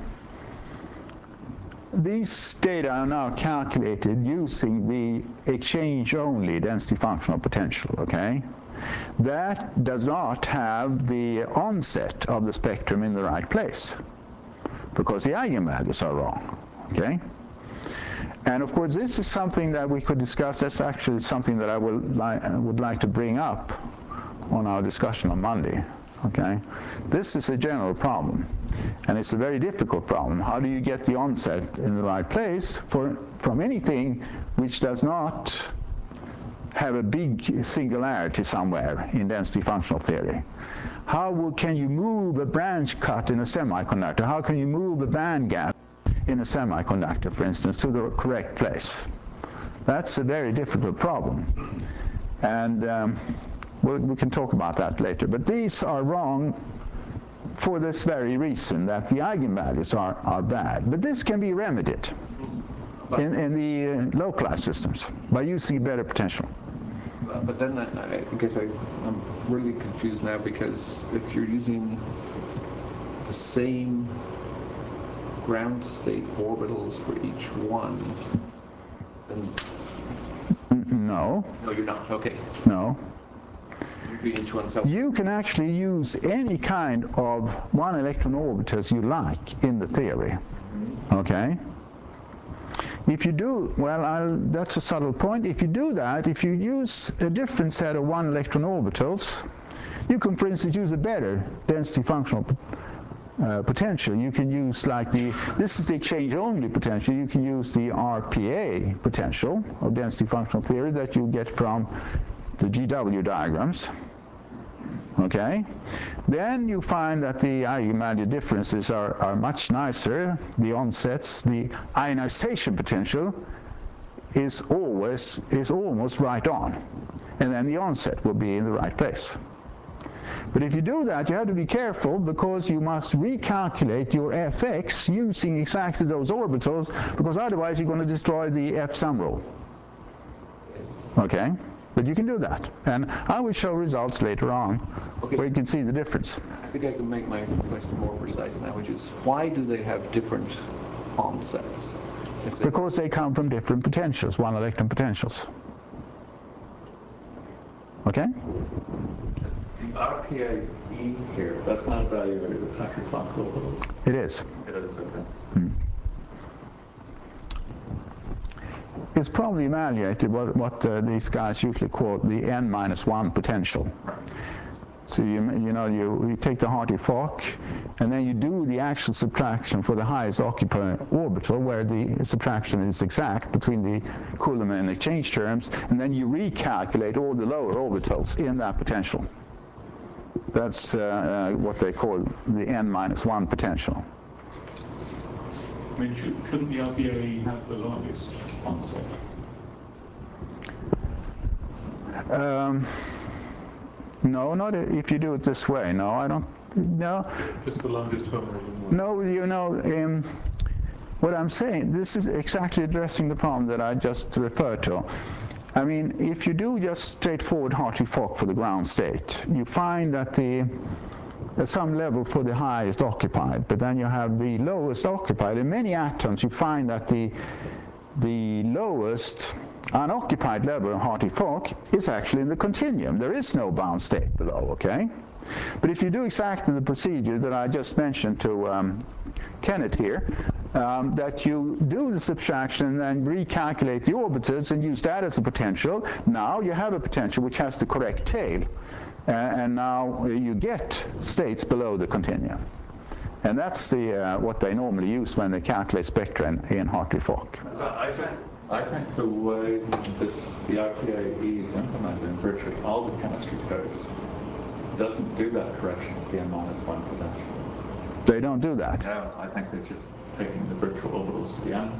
these data are now calculated using the exchange-only density functional potential, okay? That does not have the onset of the spectrum in the right place, because the eigenvalues are wrong, okay? And of course, this is something that we could discuss. That's actually something that I will li- would like to bring up on our discussion on Monday, okay? This is a general problem, and it's a very difficult problem. How do you get the onset in the right place for, from anything which does not have a big singularity somewhere in density functional theory? How will, can you move a branch cut in a semiconductor? How can you move a band gap in a semiconductor, for instance, to the correct place? That's a very difficult problem. And um, we'll, we can talk about that later. But these are wrong for this very reason, that the eigenvalues are, are bad. But this can be remedied in, in the uh, localized systems by using a better potential. Uh, but then I, I guess I, I'm really confused now, because if you're using the same ground state orbitals for each one, then... No. No, you're not. Okay. No. You're doing each one self. You can actually use any kind of one electron orbitals you like in the theory, okay? If you do, well, I'll, that's a subtle point. If you do that, if you use a different set of one electron orbitals, you can, for instance, use a better density functional uh, potential. You can use like the, this is the exchange-only potential. You can use the R P A potential of density functional theory that you get from the G W diagrams. Okay, then you find that the eigenvalue differences are, are much nicer. The onsets, the ionization potential is always is almost right on, and then the onset will be in the right place. But if you do that, you have to be careful, because you must recalculate your F X using exactly those orbitals, because otherwise you're going to destroy the F sum rule. Okay? But you can do that. And I will show results later on, okay, where you can see the difference. I think I can make my question more precise now, which is, why do they have different onsets? If they because they come from different potentials, one electron potentials. Okay? The R P A E here, that's not evaluated at Hartree-Fock orbitals. It is. It is, okay. Mm. It's probably evaluated what, what uh, these guys usually call the n minus one potential. So you, you know, you, you take the Hartree-Fock, and then you do the actual subtraction for the highest occupied orbital, where the subtraction is exact between the Coulomb and exchange terms, and then you recalculate all the lower orbitals in that potential. That's uh, uh, what they call the n minus one potential. I mean, should, shouldn't the R P A have the largest onset? Um, no, not if you do it this way. No, I don't. No. Just the largest term. No, you know, um, what I'm saying, this is exactly addressing the problem that I just referred to. I mean, if you do just straightforward Hartree-Fock for the ground state, you find that the at some level for the highest occupied, but then you have the lowest occupied. In many atoms, you find that the the lowest unoccupied level of Hartree-Fock is actually in the continuum. There is no bound state below, okay? But if you do exactly the procedure that I just mentioned to um, Kenneth here, um, that you do the subtraction and then recalculate the orbitals and use that as a potential, now you have a potential which has the correct tail. and, and now you get states below the continuum. And that's the, uh, what they normally use when they calculate spectra in, in Hartree-Fock. I think, I think the way this, the R P A is implemented in virtually all the chemistry codes doesn't do that correction of the n minus one potential. They don't do that? No, I think they're just taking the virtual orbitals to the n.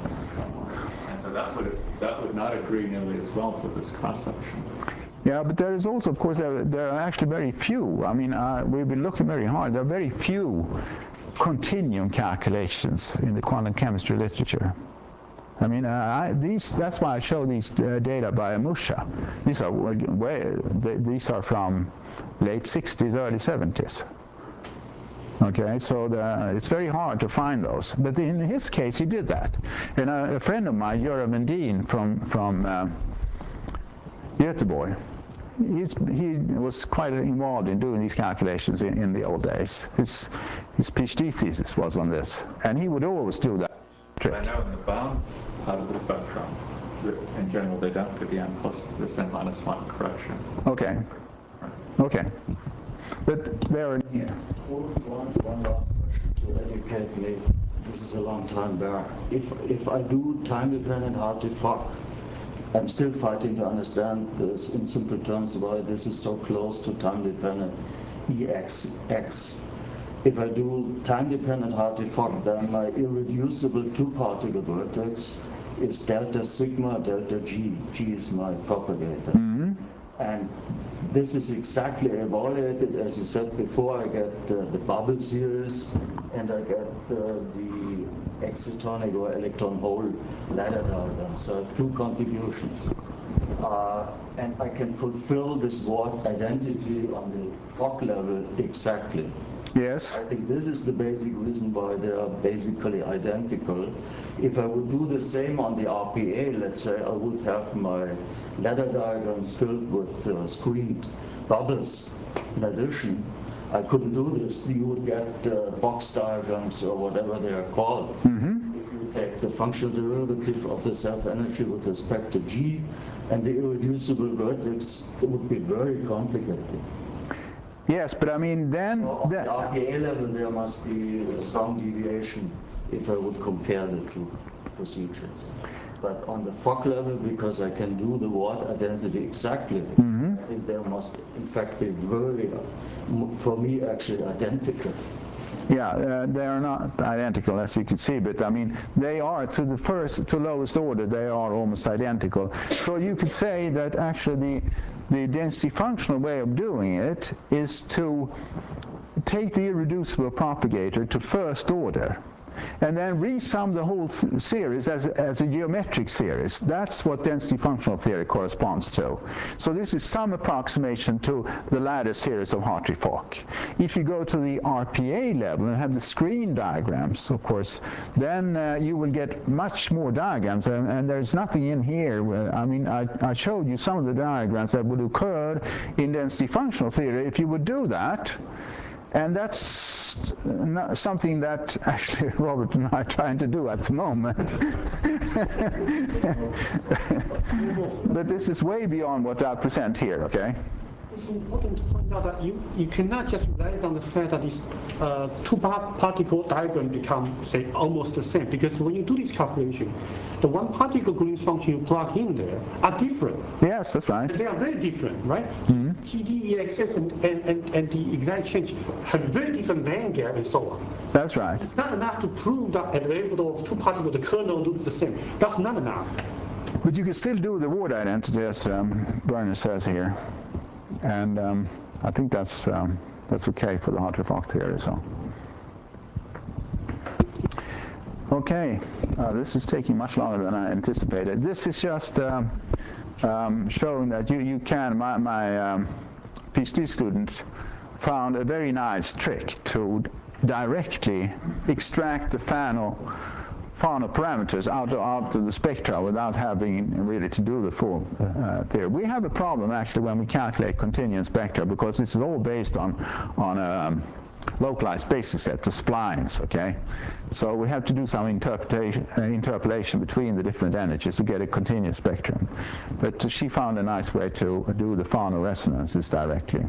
And so that would, that would not agree nearly as well with this cross-section. Yeah, but there is also, of course, there, there are actually very few. I mean, uh, we've been looking very hard. There are very few continuum calculations in the quantum chemistry literature. I mean, uh, I, these, that's why I show these uh, data by Musha. These are, way, they, these are from late sixties, early seventies. Okay, so the, it's very hard to find those. But in his case, he did that. And a, a friend of mine, Göran Vendin from, from uh, Göteborg, he's, he was quite involved in doing these calculations in, in the old days. His, his PhD thesis was on this. And he would always do that trick. I know in the bound part of the spectrum, in general, they don't get the n plus this n minus one correction. Okay. Okay. But they're in here. One, one last question to educate me. This is a long time back. If if I do time-dependent Hartree-Fock, I'm still fighting to understand this in simple terms why this is so close to time-dependent E X X. If I do time-dependent Hartree-Fock, then my irreducible two-particle vertex is delta sigma delta G. G is my propagator. Mm-hmm. And this is exactly evaluated, as you said before. I get uh, the bubble series, and I get uh, the excitonic or electron hole ladder diagram. So I have two contributions. Uh, and I can fulfill this word identity on the Fock level exactly. Yes. I think this is the basic reason why they are basically identical. If I would do the same on the R P A, let's say, I would have my ladder diagrams filled with uh, screened bubbles. In addition, I couldn't do this. You would get uh, box diagrams or whatever they are called. Mm-hmm. If you take the functional derivative of the self-energy with respect to G and the irreducible vertex, it would be very complicated. Yes, but I mean, then... So on then the R P A level, there must be a strong deviation if I would compare the two procedures. But on the Fock level, because I can do the word identity exactly, mm-hmm. I think there must, in fact, be very, for me, actually identical. Yeah, uh, they are not identical, as you can see, but I mean, they are to the first, to lowest order, they are almost identical. So you could say that actually the, the density functional way of doing it is to take the irreducible propagator to first order, and then resum the whole th series as, as a geometric series. That's what density functional theory corresponds to. So this is some approximation to the ladder series of Hartree-Fock. If you go to the R P A level and have the screen diagrams, of course, then uh, you will get much more diagrams, and, and there's nothing in here. I mean, I, I showed you some of the diagrams that would occur in density functional theory if you would do that. And that's something that actually Robert and I are trying to do at the moment. But this is way beyond what I present here, okay? It's important to point out that you, you cannot just rely on the fact that these uh, two particle diagram become, say, almost the same, because when you do this calculation, the one particle Green's function you plug in there are different. Yes, that's right. And they are very different, right? Mm-hmm. T D, E X S, and, and, and, and the exact change have very different band gap and so on. That's right. It's not enough to prove that at the level of two particles, the kernel looks the same. That's not enough. But you can still do the word identity, as um, Werner says here. And um, I think that's um, that's okay for the Hartree-Fock theory. So, okay, uh, this is taking much longer than I anticipated. This is just um, um, showing that you you can. My my um, PhD students found a very nice trick to directly extract the Fano Fano parameters out of, out of the spectra without having really to do the full uh, theory. We have a problem actually when we calculate continuum spectra, because this is all based on on a, localized basis set, the splines, okay? So we have to do some interpretation, uh, interpolation between the different energies to get a continuous spectrum. But uh, she found a nice way to do the Fano resonances directly.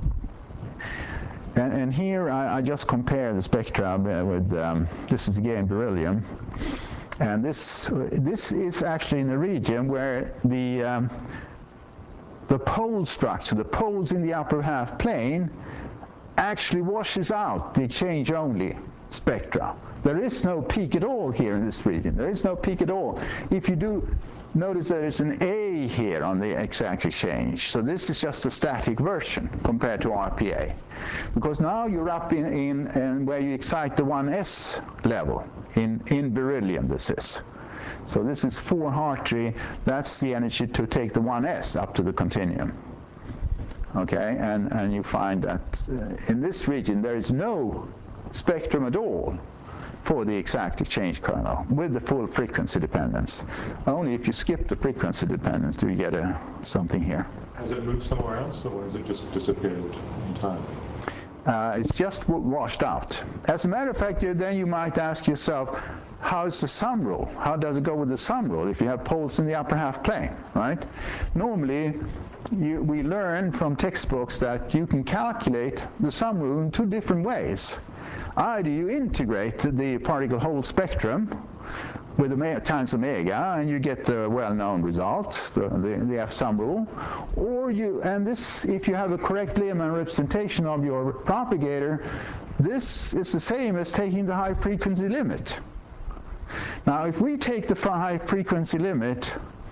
And, and here I, I just compare the spectra with, um, this is again beryllium. And this, this is actually in a region where the, um, the pole structure, the poles in the upper half plane, actually washes out the exchange-only spectra. There is no peak at all here in this region. There is no peak at all. If you do notice there is an A here on the exact exchange. So this is just a static version compared to R P A. Because now you're up in, in, in where you excite the one S level. In, in beryllium this is. So this is four Hartree. That's the energy to take the one S up to the continuum. Okay, and, and you find that uh, in this region there is no spectrum at all for the exact exchange kernel with the full frequency dependence. Only if you skip the frequency dependence do you get a, something here. Has it moved somewhere else, or has it just disappeared entirely? Uh, it's just washed out. As a matter of fact, you, then you might ask yourself, how's the sum rule? How does it go with the sum rule if you have poles in the upper half plane, right? Normally, you, we learn from textbooks that you can calculate the sum rule in two different ways. Either you integrate the particle whole spectrum with omega times omega, and you get the well-known result, the, the, the F sum rule, or you, and this, if you have a correct Lehmann representation of your propagator, this is the same as taking the high frequency limit. Now, if we take the high frequency limit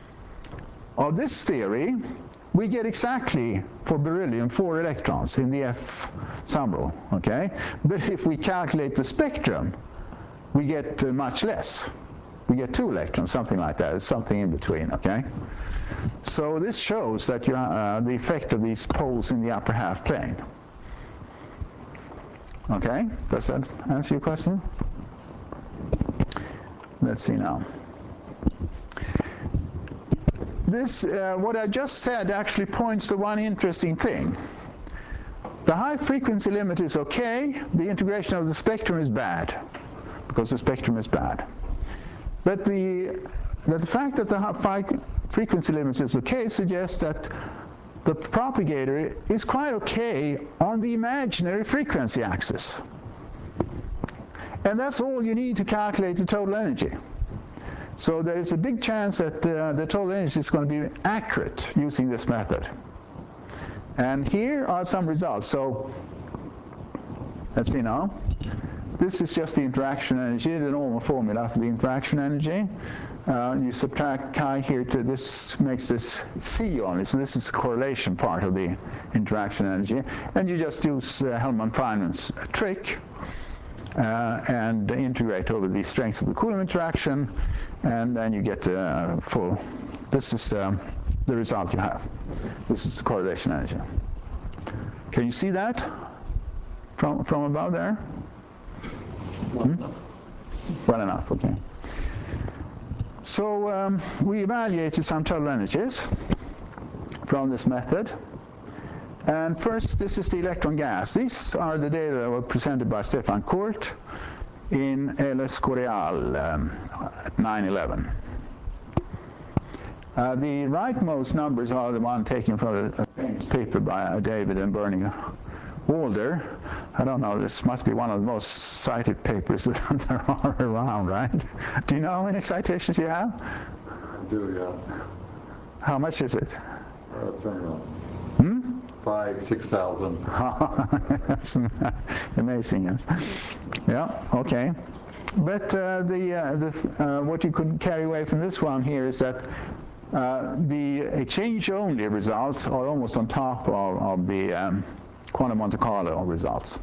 of this theory, we get exactly, for beryllium, four electrons in the F sum rule, okay? But if we calculate the spectrum, we get uh, much less. We get two electrons, something like that. It's something in between, okay? So this shows that you uh, the effect of these poles in the upper half plane. Okay, does that answer your question? Let's see now. This, uh, what I just said actually points to one interesting thing. The high frequency limit is okay, the integration of the spectrum is bad, because the spectrum is bad. But the, that the fact that the high frequency limit is okay suggests that the propagator is quite okay on the imaginary frequency axis. And that's all you need to calculate the total energy. So there is a big chance that uh, the total energy is going to be accurate using this method. And here are some results. So let's see now. This is just the interaction energy, the normal formula for the interaction energy. Uh, you subtract chi here to this, makes this C only. So this is the correlation part of the interaction energy. And you just use uh, Hellman-Feynman's trick. Uh, and integrate over the strengths of the Coulomb interaction, and then you get uh, full. This is um, the result you have. This is the correlation energy. Can you see that from from above there? Hmm? Well enough. Okay. So um, we evaluated some total energies from this method. And first, this is the electron gas. These are the data that were presented by Stefan Kurt in L S Coreal um, at nine eleven. Uh, the rightmost numbers are the one taken from a paper by uh, David and Bernie Walder. I don't know, this must be one of the most cited papers that there are around, right? Do you know how many citations you have? I do, yeah. How much is it? Uh, it's in the Hmm? five, six thousand. That's amazing. Yes. Yeah. Okay. But uh, the, uh, the uh, what you could carry away from this one here is that uh, the exchange-only results are almost on top of, of the um, quantum Monte Carlo results.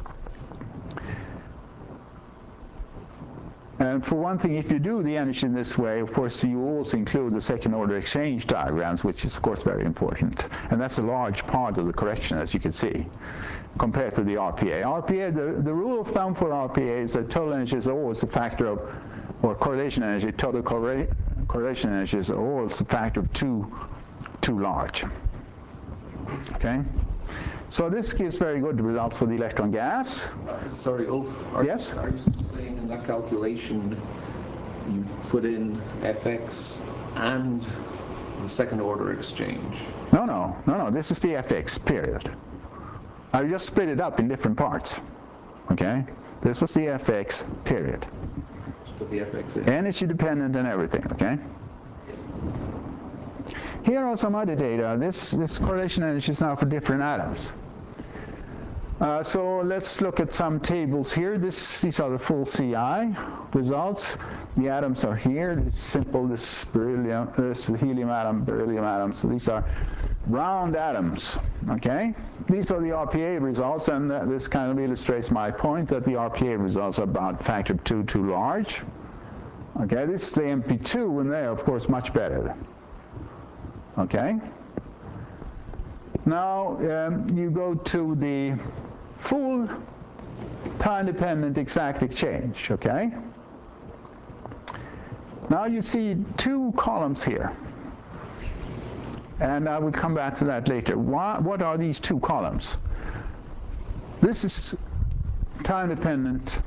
And for one thing, if you do the energy in this way, of course, you also include the second-order exchange diagrams, which is, of course, very important. And that's a large part of the correction, as you can see, compared to the R P A. R P A, the, the rule of thumb for R P A is that total energy is always a factor of, or correlation energy, total correla correlation energy is always a factor of two, too large. Okay? So this gives very good results for the electron gas. Uh, sorry, Ulf. Are, Yes? Are you saying in that calculation you put in F X and the second order exchange? No, no, no, no. This is the F X, period. I just split it up in different parts. Okay? This was the F X, period. Just put the F X in. Energy dependent and everything, okay? Here are some other data. This, this correlation energy is now for different atoms. Uh, so let's look at some tables here. This, these are the full C I results. The atoms are here. This is simple, this beryllium, this helium atom, beryllium atom. So these are round atoms, okay? These are the R P A results, and uh, this kind of illustrates my point that the R P A results are about factor of two too large. Okay, this is the M P two, and they're, of course, much better. Okay? Now, um, you go to the full time-dependent exact exchange, okay? Now you see two columns here. And I will come back to that later. Why, what are these two columns? This is time-dependent.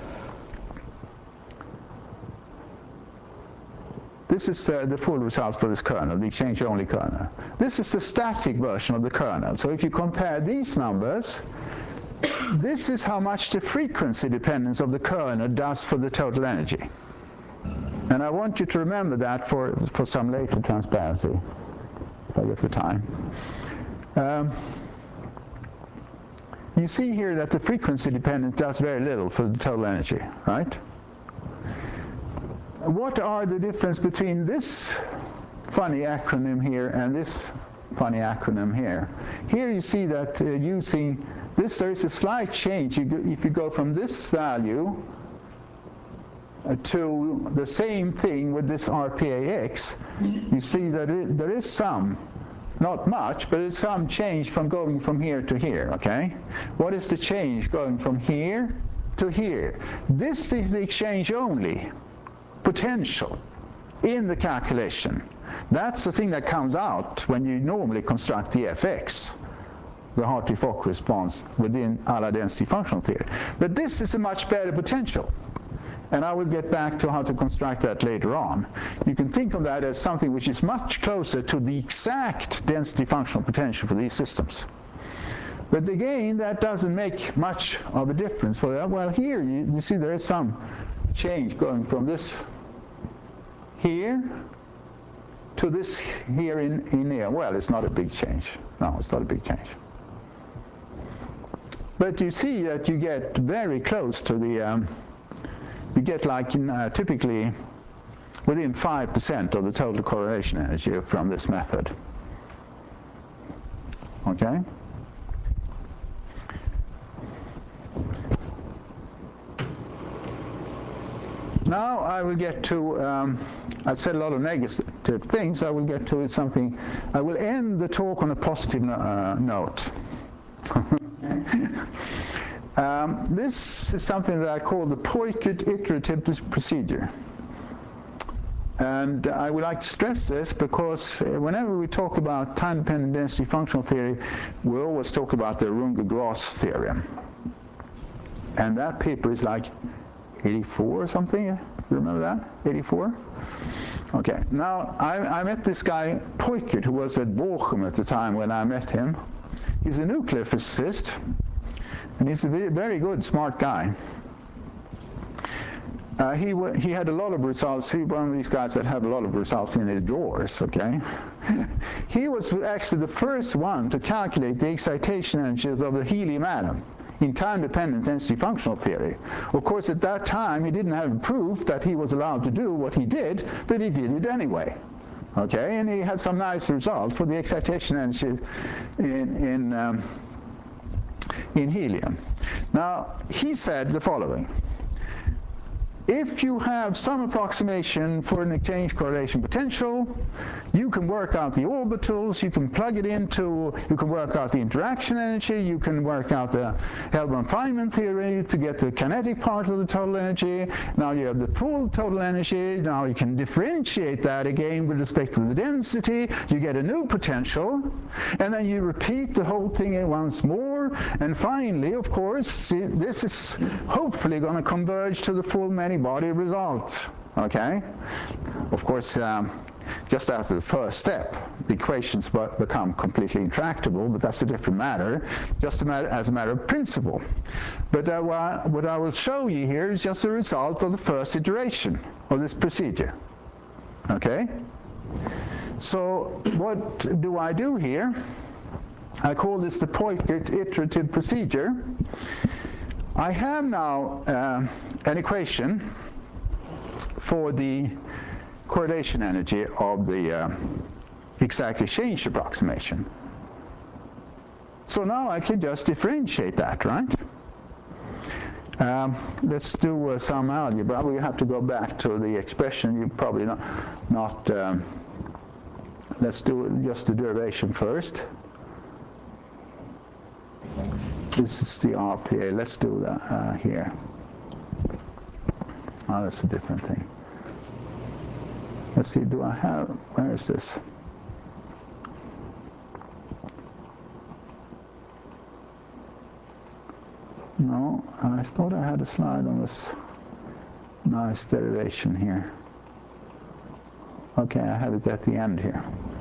This is uh, the full results for this kernel, the exchange-only kernel. This is the static version of the kernel. So if you compare these numbers, this is how much the frequency dependence of the kernel does for the total energy. And I want you to remember that for, for some later transparency, if I get the time. Um, you see here that the frequency dependence does very little for the total energy, right? What are the difference between this funny acronym here and this funny acronym here? Here you see that uh, using this, there is a slight change. You go, if you go from this value uh, to the same thing with this R P A X, you see that it, there is some, not much, but it's some change from going from here to here, okay? What is the change going from here to here? This is the exchange only potential in the calculation. That's the thing that comes out when you normally construct the F X, the Hartree-Fock response within a la density functional theory. But this is a much better potential. And I will get back to how to construct that later on. You can think of that as something which is much closer to the exact density functional potential for these systems. But again, that doesn't make much of a difference for that. Well, here you, you see there is some change going from this here to this here in, in here. Well, it's not a big change. No, it's not a big change. But you see that you get very close to the, um, you get like in, uh, typically within five percent of the total correlation energy from this method. Okay? Now I will get to, um, I said a lot of negative things, I will get to something, I will end the talk on a positive no, uh, note. um, this is something that I call the Poikert iterative procedure. And I would like to stress this because whenever we talk about time-dependent density functional theory, we always talk about the Runge-Gras theorem. And that paper is like eighty-four or something, you remember that? eighty-four? Okay, now I, I met this guy Poikert, who was at Bochum at the time when I met him. He's a nuclear physicist, and he's a very, very good, smart guy. Uh, he, he had a lot of results. He was one of these guys that had a lot of results in his drawers, okay? He was actually the first one to calculate the excitation energies of the helium atom in time-dependent density functional theory. Of course, at that time, he didn't have proof that he was allowed to do what he did, but he did it anyway. Okay, and he had some nice results for the excitation energy in, in, um, in helium. Now, he said the following. if you have some approximation for an exchange correlation potential, you can work out the orbitals, you can plug it into, you can work out the interaction energy, you can work out the Hellman-Feynman theory to get the kinetic part of the total energy. Now you have the full total energy. Now you can differentiate that again with respect to the density. You get a new potential, and then you repeat the whole thing once more. And finally, of course, this is hopefully going to converge to the full many-body result. Okay? Of course, um, just after the first step, the equations become completely intractable, but that's a different matter, just a matter, as a matter of principle. But uh, what I will show you here is just the result of the first iteration of this procedure. Okay? So what do I do here? I call this the Poincare iterative procedure. I have now uh, an equation for the correlation energy of the uh, exact exchange approximation. So now I can just differentiate that, right? Um, let's do uh, some algebra. We have to go back to the expression. You probably not, not um, let's do just the derivation first. This is the R P A. Let's do that uh, here. Oh, that's a different thing. Let's see, do I have, where is this? No, I thought I had a slide on this nice derivation here. Okay, I have it at the end here.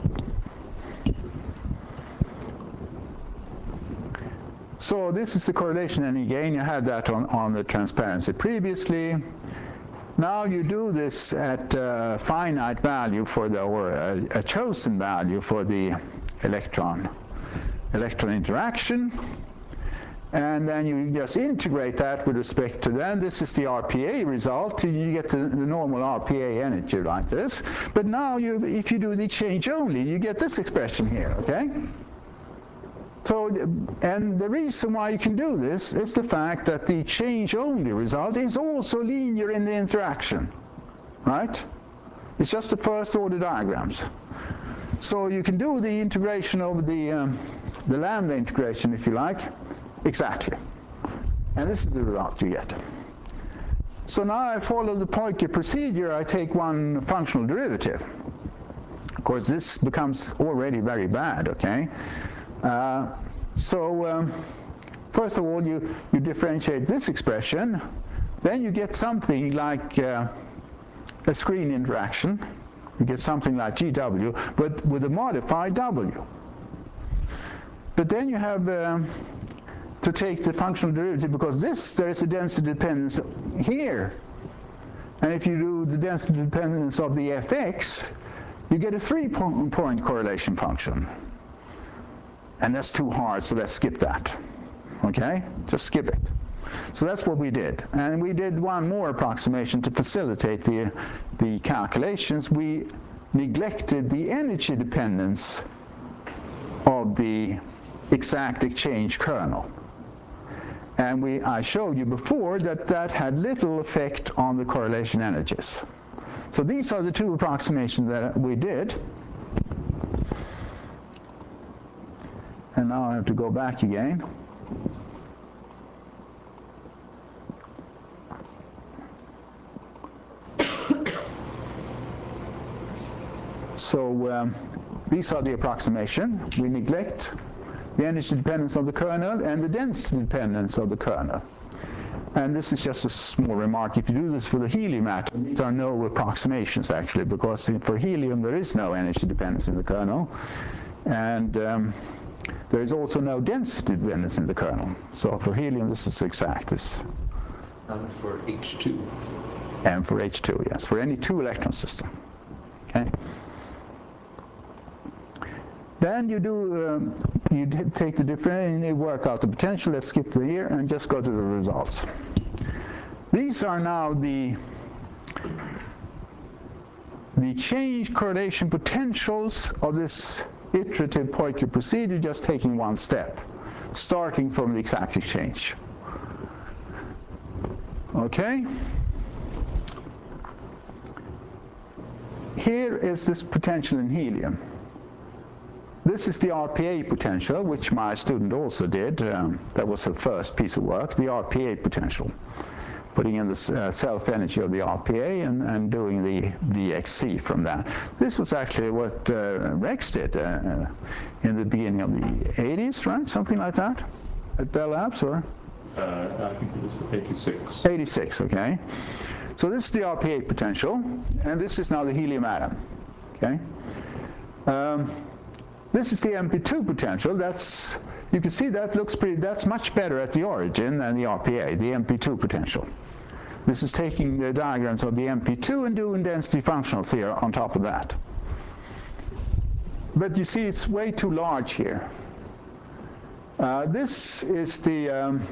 So this is the correlation, and again, you had that on, on the transparency previously. Now you do this at a finite value for the, or a, a chosen value for the electron, electron interaction. And then you just integrate that with respect to then. This is the R P A result. You get the, the normal R P A energy like this. But now, you, if you do the exchange only, you get this expression here, okay? So, and the reason why you can do this is the fact that the change-only result is also linear in the interaction, right? It's just the first-order diagrams. So you can do the integration of the, um, the lambda integration, if you like, exactly. And this is the result you get. So now I follow the Poincare procedure. I take one functional derivative. Of course, this becomes already very bad, okay? Uh, so um, first of all, you, you differentiate this expression. Then you get something like uh, a screen interaction. You get something like G W, but with a modified W. But then you have um, to take the functional derivative, because this, there is a density dependence here. And if you do the density dependence of the F X, you get a three-point correlation function. And that's too hard, so let's skip that. Okay? Just skip it. So that's what we did. And we did one more approximation to facilitate the, the calculations. We neglected the energy dependence of the exact exchange kernel. And we, I showed you before that that had little effect on the correlation energies. So these are the two approximations that we did. And now I have to go back again. So um, these are the approximation. We neglect the energy dependence of the kernel and the density dependence of the kernel. And this is just a small remark. If you do this for the helium atom, there are no approximations actually, because for helium there is no energy dependence in the kernel. And um, there is also no density dependence in the kernel. So for helium, this is exact. This. And for H two. And for H two, yes. For any two-electron system. Okay. Then you do, um, you take the difference and you work out the potential. Let's skip to here and just go to the results. These are now the the change correlation potentials of this iterative Poincare procedure, just taking one step, starting from the exact exchange. Okay? here is this potential in helium. This is the R P A potential, which my student also did. Um, that was the first piece of work, the R P A potential. Putting in the uh, self-energy of the R P A and, and doing the V X C from that. This was actually what uh, Rex did uh, in the beginning of the eighties, right? Something like that, at Bell Labs, or? Uh, I think it was eighty-six. eighty-six, okay. So this is the R P A potential, and this is now the helium atom, okay. Um, this is the M P two potential. That's, you can see that looks pretty, that's much better at the origin than the R P A, the M P two potential. This is taking the diagrams of the M P two and doing density functional theory on top of that. But you see it's way too large here. Uh, this is the um,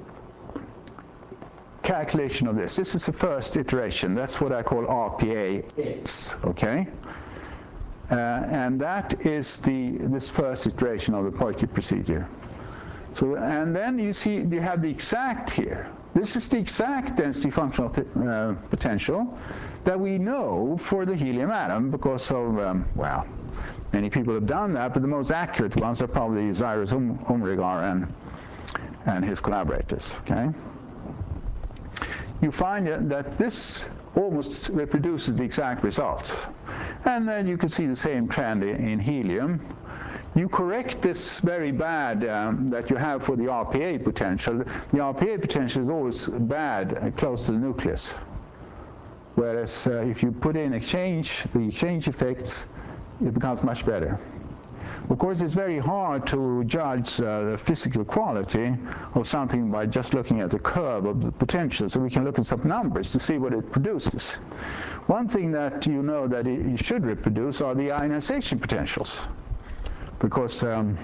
calculation of this. This is the first iteration. That's what I call R P A X, okay? Uh, and that is the this first iteration of the Poincare procedure. So, and then you see you have the exact here. This is the exact density functional th uh, potential that we know for the helium atom because of, um, well, many people have done that, but the most accurate ones are probably Cyrus Umrigar and, and his collaborators, okay? You find that this almost reproduces the exact results. And then you can see the same trend in helium. You correct this very bad um, that you have for the R P A potential. The R P A potential is always bad uh, close to the nucleus. Whereas uh, if you put in exchange, the exchange effects, it becomes much better. Of course, it's very hard to judge uh, the physical quality of something by just looking at the curve of the potential. So we can look at some numbers to see what it produces. One thing that you know that it should reproduce are the ionization potentials. Because um,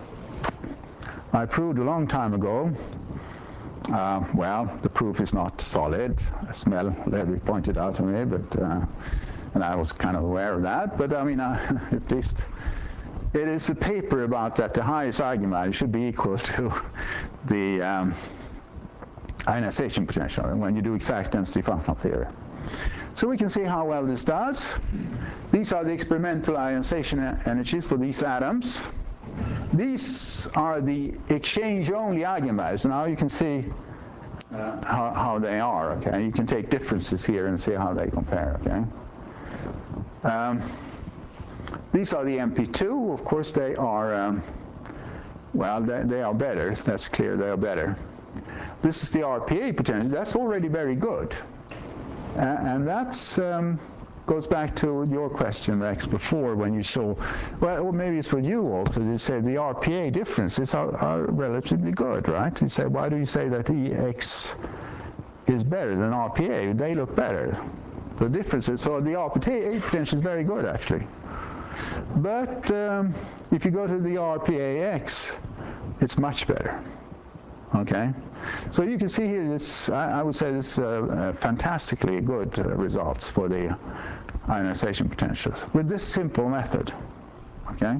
I proved a long time ago, uh, well, the proof is not solid, as Mel Levy pointed out to me, but, uh, and I was kind of aware of that, but I mean, uh, at least it is a paper about that the highest eigenvalue should be equal to the um, ionization potential when you do exact density functional theory. So we can see how well this does. These are the experimental ionization energies for these atoms. These are the exchange-only eigenvalues. Now you can see uh, how, how they are, okay? You can take differences here and see how they compare, okay? Um, these are the M P two. Of course, they are, um, well, they, they are better. That's clear, they are better. This is the R P A potential. That's already very good. Uh, and that's um, goes back to your question, Rex, before when you saw, well, or maybe it's for you also, you say the R P A differences are, are relatively good, right? You say, why do you say that E X is better than R P A? They look better. The differences, so the R P A potential is very good, actually. But um, if you go to the R P A X, it's much better. Okay, so you can see here this, I, I would say this uh, uh, fantastically good uh, results for the ionization potentials with this simple method, okay?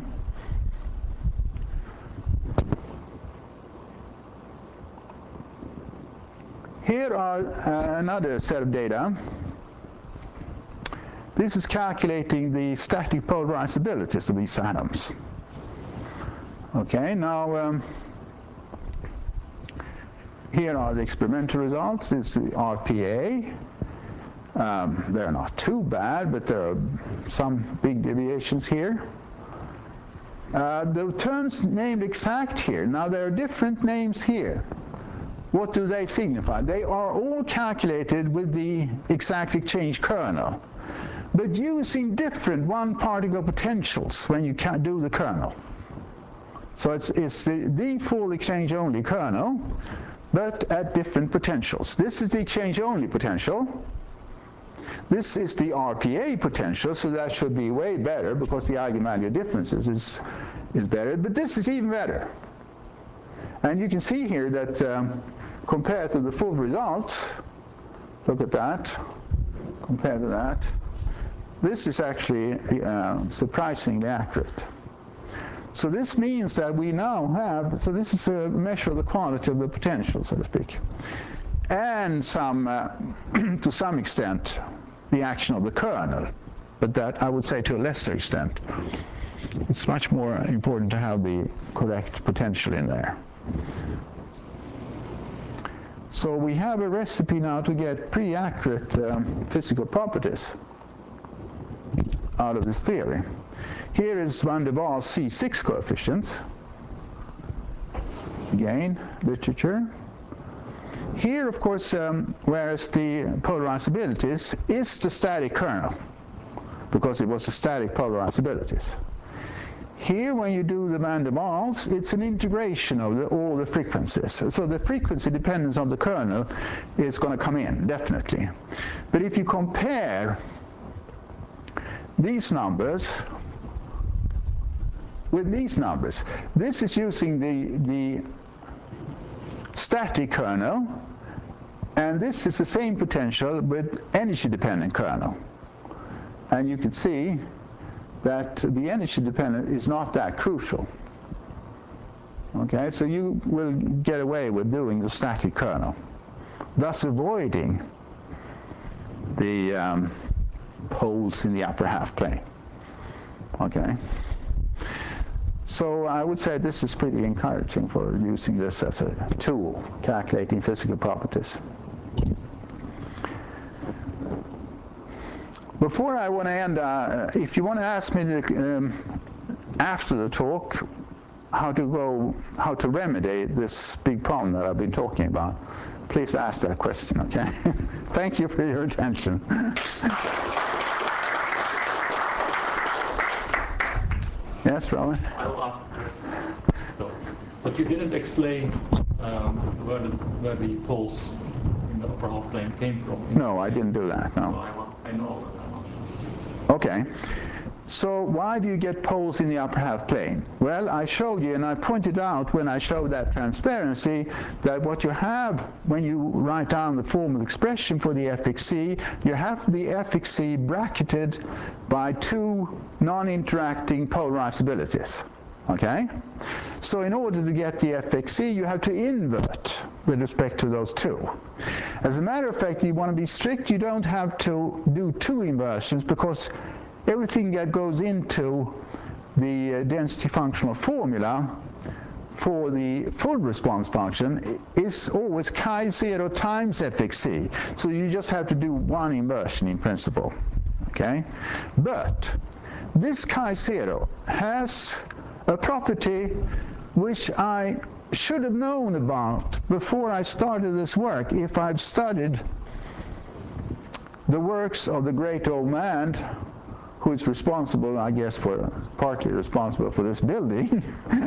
Here are uh, another set of data. This is calculating the static polarizabilities of these atoms. Okay, now um, here are the experimental results. It's the R P A. Um, they're not too bad, but there are some big deviations here. Uh, the terms named exact here, now there are different names here. What do they signify? They are all calculated with the exact exchange kernel, but using different one-particle potentials when you can do the kernel. So it's, it's the, the full exchange-only kernel, but at different potentials. This is the exchange-only potential. This is the R P A potential, so that should be way better because the eigenvalue differences is, is better, but this is even better. And you can see here that um, compared to the full results, look at that, compared to that, this is actually uh, surprisingly accurate. So this means that we now have, so this is a measure of the quality of the potential, so to speak, and some, uh, to some extent, the action of the kernel. but that I would say to a lesser extent. It's much more important to have the correct potential in there. So we have a recipe now to get pretty accurate um, physical properties out of this theory. Here is van der Waals C six coefficient. Again, literature. Here, of course, um, whereas the polarizabilities is the static kernel, because it was the static polarizabilities. Here, when you do the van der Waals, it's an integration of the, all the frequencies. So the frequency dependence on the kernel is going to come in, definitely. But if you compare these numbers with these numbers, this is using the, the static kernel, and this is the same potential with energy-dependent kernel. And you can see that the energy dependent is not that crucial. Okay, so you will get away with doing the static kernel, thus avoiding the um, poles in the upper half plane. Okay, so I would say this is pretty encouraging for using this as a tool, calculating physical properties. Before I want to end, uh, if you want to ask me to, um, after the talk how to go, how to remedy this big problem that I've been talking about, please ask that question, okay? Thank you for your attention. Yes, Robin? I will ask. So, but you didn't explain um, where, the, where the pulse in the upper half plane came from. No, I didn't do that, no. So I, want, I know that. Okay, so why do you get poles in the upper half plane? Well, I showed you, and I pointed out when I showed that transparency, that what you have when you write down the formal expression for the F X C, you have the F X C bracketed by two non-interacting polarizabilities. Okay? So in order to get the F X C, you have to invert with respect to those two. As a matter of fact, you want to be strict, you don't have to do two inversions, because everything that goes into the density functional formula for the full response function is always chi zero times F X C. So you just have to do one inversion in principle. Okay? But this chi zero has a property which I should have known about before I started this work if I've studied the works of the great old man who is responsible, I guess, for partly responsible for this building,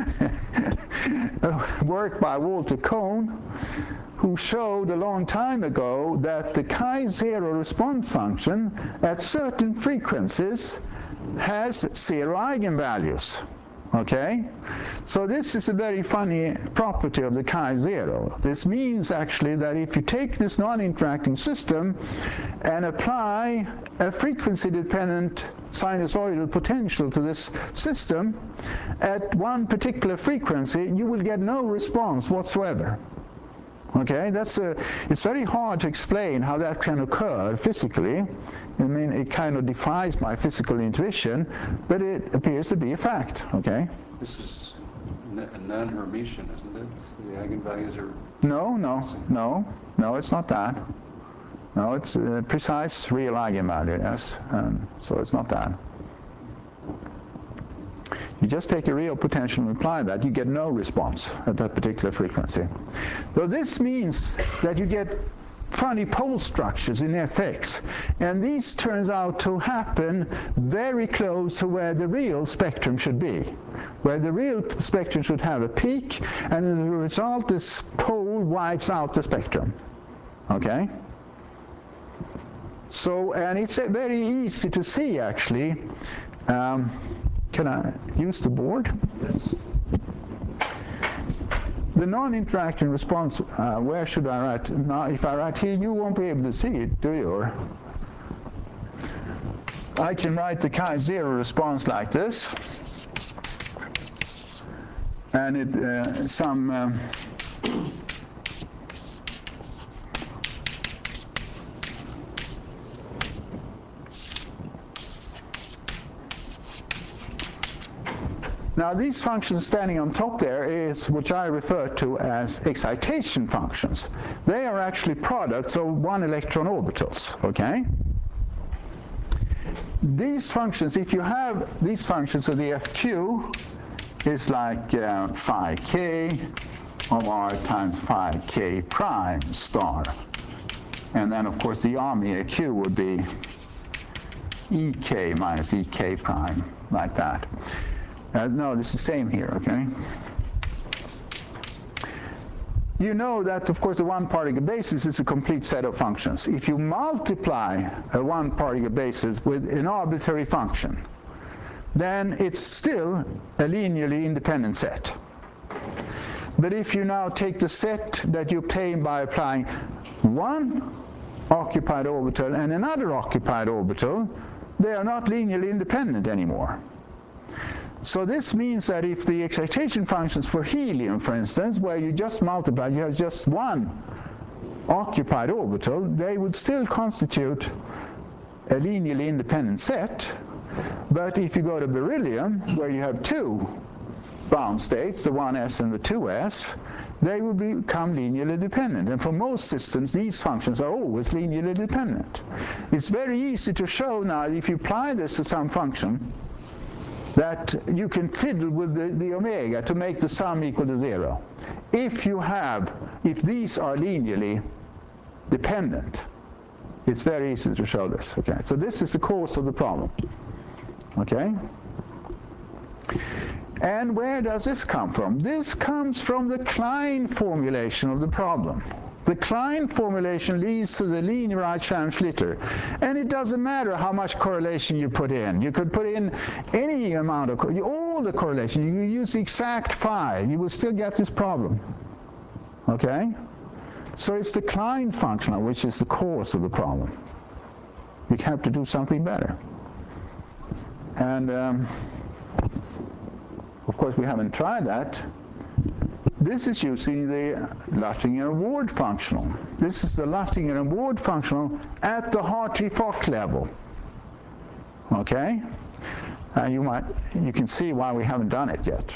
a work by Walter Kohn, who showed a long time ago that the chi zero response function at certain frequencies has zero eigenvalues. Okay? So this is a very funny property of the chi zero. This means actually that if you take this non-interacting system and apply a frequency-dependent sinusoidal potential to this system at one particular frequency, you will get no response whatsoever. Okay, that's a, it's very hard to explain how that can occur physically. I mean, it kind of defies my physical intuition, but it appears to be a fact, okay? This is a non-Hermitian, isn't it? So the eigenvalues are... No, no, no, no, it's not that. No, it's a precise real eigenvalue, yes, um, so it's not that. You just take a real potential and apply that, you get no response at that particular frequency. So this means that you get funny pole structures in F X, and these turns out to happen very close to where the real spectrum should be, where the real spectrum should have a peak, and as a result this pole wipes out the spectrum. Okay? So, and it's very easy to see actually. Um, Can I use the board? Yes. The non-interacting response, uh, where should I write? Now, if I write here, you won't be able to see it, do you? Or I can write the chi zero response like this, and it uh, some um, Now these functions standing on top there is which I refer to as excitation functions. They are actually products of one electron orbitals, okay? These functions, if you have these functions, so the F Q is like uh, phi k of r times phi k prime star. And then of course the omega q would be E k minus E k prime, like that. Uh, no, this is the same here, okay? You know that, of course, the one-particle basis is a complete set of functions. If you multiply a one-particle basis with an arbitrary function, then it's still a linearly independent set. But if you now take the set that you obtain by applying one occupied orbital and another occupied orbital, they are not linearly independent anymore. So this means that if the excitation functions for helium, for instance, where you just multiply, you have just one occupied orbital, they would still constitute a linearly independent set. But if you go to beryllium, where you have two bound states, the one s and the two s, they will become linearly dependent. And for most systems, these functions are always linearly dependent. It's very easy to show now, if you apply this to some function, that you can fiddle with the, the omega to make the sum equal to zero. If you have, if these are linearly dependent, it's very easy to show this. Okay, so this is the cause of the problem. Okay? And where does this come from? This comes from the Klein formulation of the problem. The Klein formulation leads to the linear Einstein-Schlitter. And it doesn't matter how much correlation you put in. You could put in any amount of, all the correlation. You use the exact phi. You will still get this problem. Okay? So it's the Klein function which is the cause of the problem. You have to do something better. And um, of course we haven't tried that. This is using the Luttinger-Ward functional. This is the Luttinger-Ward functional at the Hartree-Fock level. Okay? And you might, you can see why we haven't done it yet.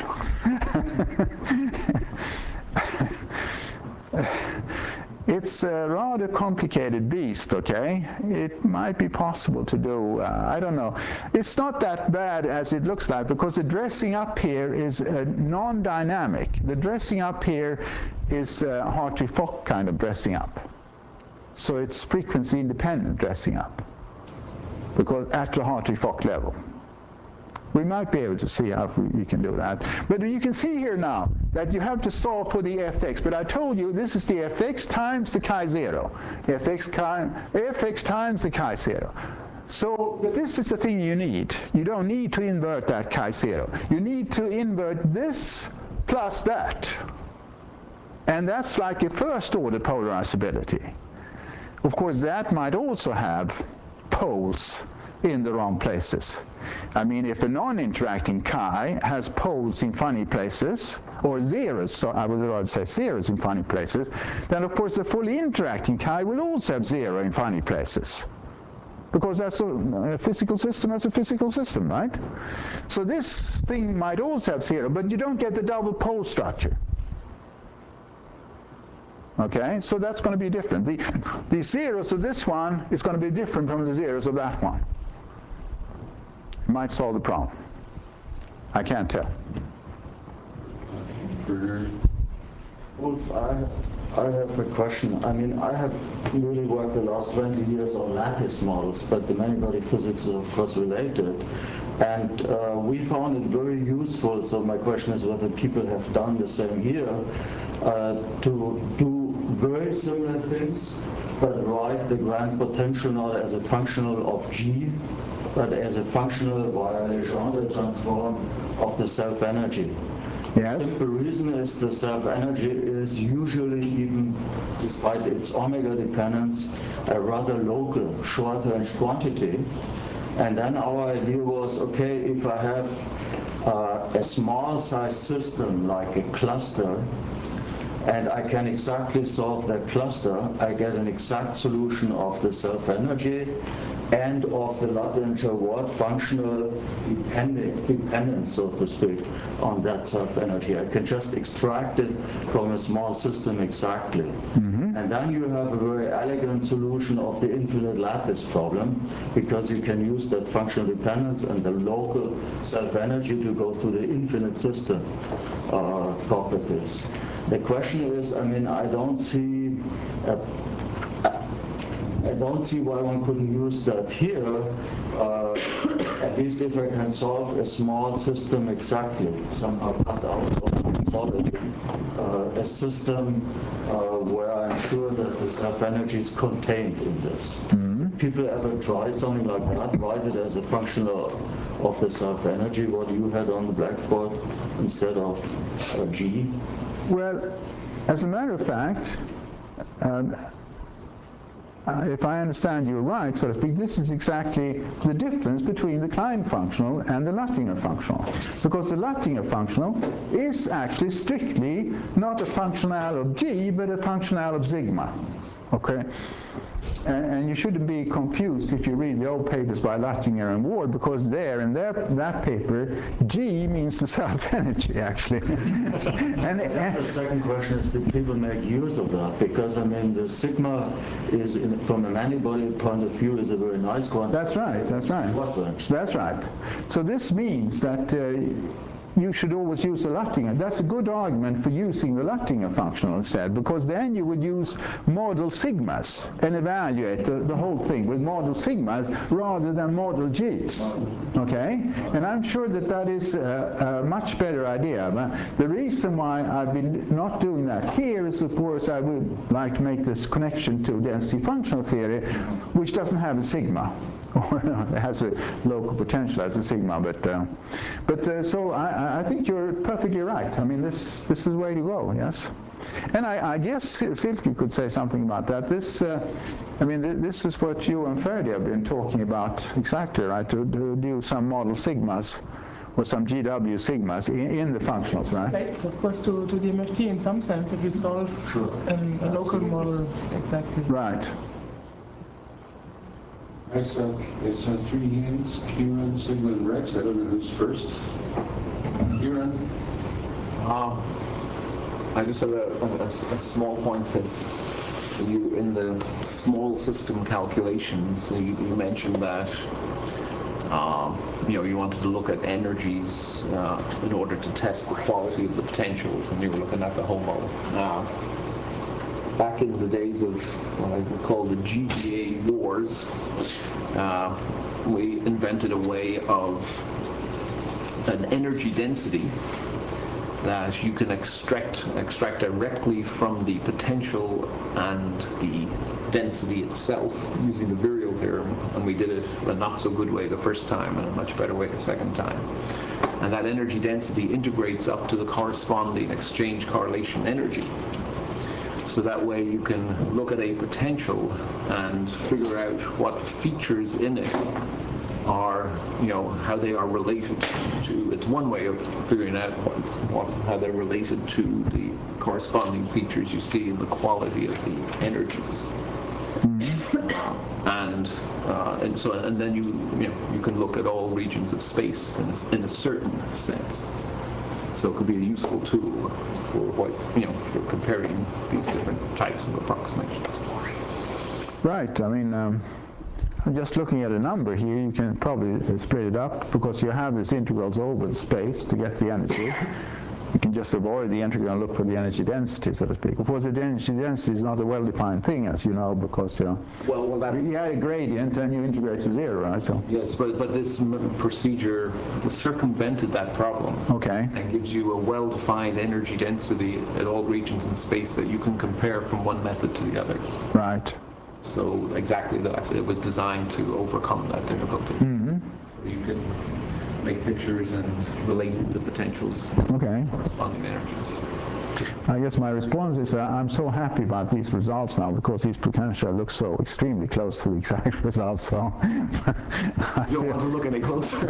It's a rather complicated beast, okay? It might be possible to do, uh, I don't know. It's not that bad as it looks like, because the dressing up here is uh, non-dynamic. The dressing up here is uh, Hartree-Fock kind of dressing up. So it's frequency independent dressing up, because at the Hartree-Fock level. We might be able to see how we can do that. But you can see here now that you have to solve for the fx. But I told you this is the fx times the chi zero. Fx, chi, fx times the chi zero. So, but this is the thing you need. You don't need to invert that chi zero. You need to invert this plus that. And that's like a first order polarizability. Of course, that might also have poles in the wrong places. I mean, if a non-interacting chi has poles in funny places, or zeros, so I would rather say zeros in funny places, then of course the fully interacting chi will also have zero in funny places. Because that's a, a physical system as a physical system, right? So this thing might also have zero, but you don't get the double pole structure. Okay, so that's going to be different. The, the zeros of this one is going to be different from the zeros of that one. Might solve the problem. I can't tell. Wolf, I, I have a question. I mean, I have really worked the last twenty years on lattice models, but the many-body physics is of course related. And uh, we found it very useful, so my question is whether people have done the same here, uh, to do very similar things, but write the grand potential not as a functional of G, but as a functional via Legendre transform of the self-energy. Yes. The simple reason is the self-energy is usually, even despite its omega dependence, a rather local, short-range quantity. And then our idea was, okay, if I have uh, a small-sized system like a cluster, and I can exactly solve that cluster. I get an exact solution of the self-energy and of the Luttinger word functional dependent, dependence, so to speak, on that self-energy. I can just extract it from a small system exactly. Mm-hmm. And then you have a very elegant solution of the infinite lattice problem, because you can use that functional dependence and the local self-energy to go to the infinite system uh, properties. The question is, I mean, I don't see a I don't see why one couldn't use that here, uh, at least if I can solve a small system exactly, somehow cut out of solid, uh, a system uh, where I'm sure that the self-energy is contained in this. Mm-hmm. People ever try something like that, write it as a function of, of the self-energy, what you had on the blackboard, instead of uh, G? Well, as a matter of fact, um, Uh, if I understand you right, so to speak, this is exactly the difference between the Klein functional and the Luttinger functional. Because the Luttinger functional is actually strictly not a functional of G, but a functional of sigma. Okay? And, and you shouldn't be confused if you read the old papers by Luttinger and Ward, because there, in their, that paper, G means the self-energy, actually. and, and the second question is, did people make use of that? Because, I mean, the sigma is, in, from a many-body point of view, is a very nice quantity. That's right, that's right. That's right. So this means that uh, you should always use the Luttinger. That's a good argument for using the Luttinger functional instead, because then you would use model sigmas and evaluate the, the whole thing with model sigmas rather than model G's. Okay? And I'm sure that that is a, a much better idea. But the reason why I've been not doing that here is, of course, I would like to make this connection to density functional theory, which doesn't have a sigma. It has a local potential as a sigma, but uh, but uh, so I, I think you're perfectly right. I mean, this this is the way to go. Yes, and I, I guess Silke could say something about that. This, uh, I mean, th this is what you and Ferdi have been talking about exactly, right? To, to do some model sigmas or some G W sigmas in, in the functionals, right? Like, of course, to to the M F T in some sense, if we solve um, a local model exactly. Right. It's, uh, it's uh, three hands, Kieran, Sigmund, Rex. I don't know who's first. Kieran? Uh, I just have a, a, a small point, because you, in the small system calculations, you, you mentioned that um, you know, you wanted to look at energies uh, in order to test the quality of the potentials, and you were looking at the HOMO. Uh, Back in the days of what I would call the G B A wars, uh, we invented a way of an energy density that you can extract extract directly from the potential and the density itself using the virial theorem, and we did it a not so good way the first time and a much better way the second time. And that energy density integrates up to the corresponding exchange correlation energy. So that way you can look at a potential and figure out what features in it are, you know, how they are related to, it's one way of figuring out what, what, how they're related to the corresponding features you see in the quality of the energies. Mm-hmm. and, uh, and so, and then you, you know, you can look at all regions of space in a, in a certain sense. So it could be a useful tool for what, you know, for comparing these different types of approximations. Right. I mean, um, I'm just looking at a number here. You can probably split it up, because you have these integrals over the space to get the energy. You can just avoid the integral and look for the energy density, so to speak. Of course, the energy density is not a well-defined thing, as you know, because you know, well, well, that's, you had a gradient and you integrate to zero, right? So yes, but but this procedure circumvented that problem. Okay. And gives you a well-defined energy density at all regions in space that you can compare from one method to the other. Right. So exactly that. It was designed to overcome that difficulty. Mm-hmm. You can make pictures and relate the potentials. Okay. Corresponding energies. I guess my response is uh, I'm so happy about these results now because these potential look so extremely close to the exact results. So you don't want to look any closer.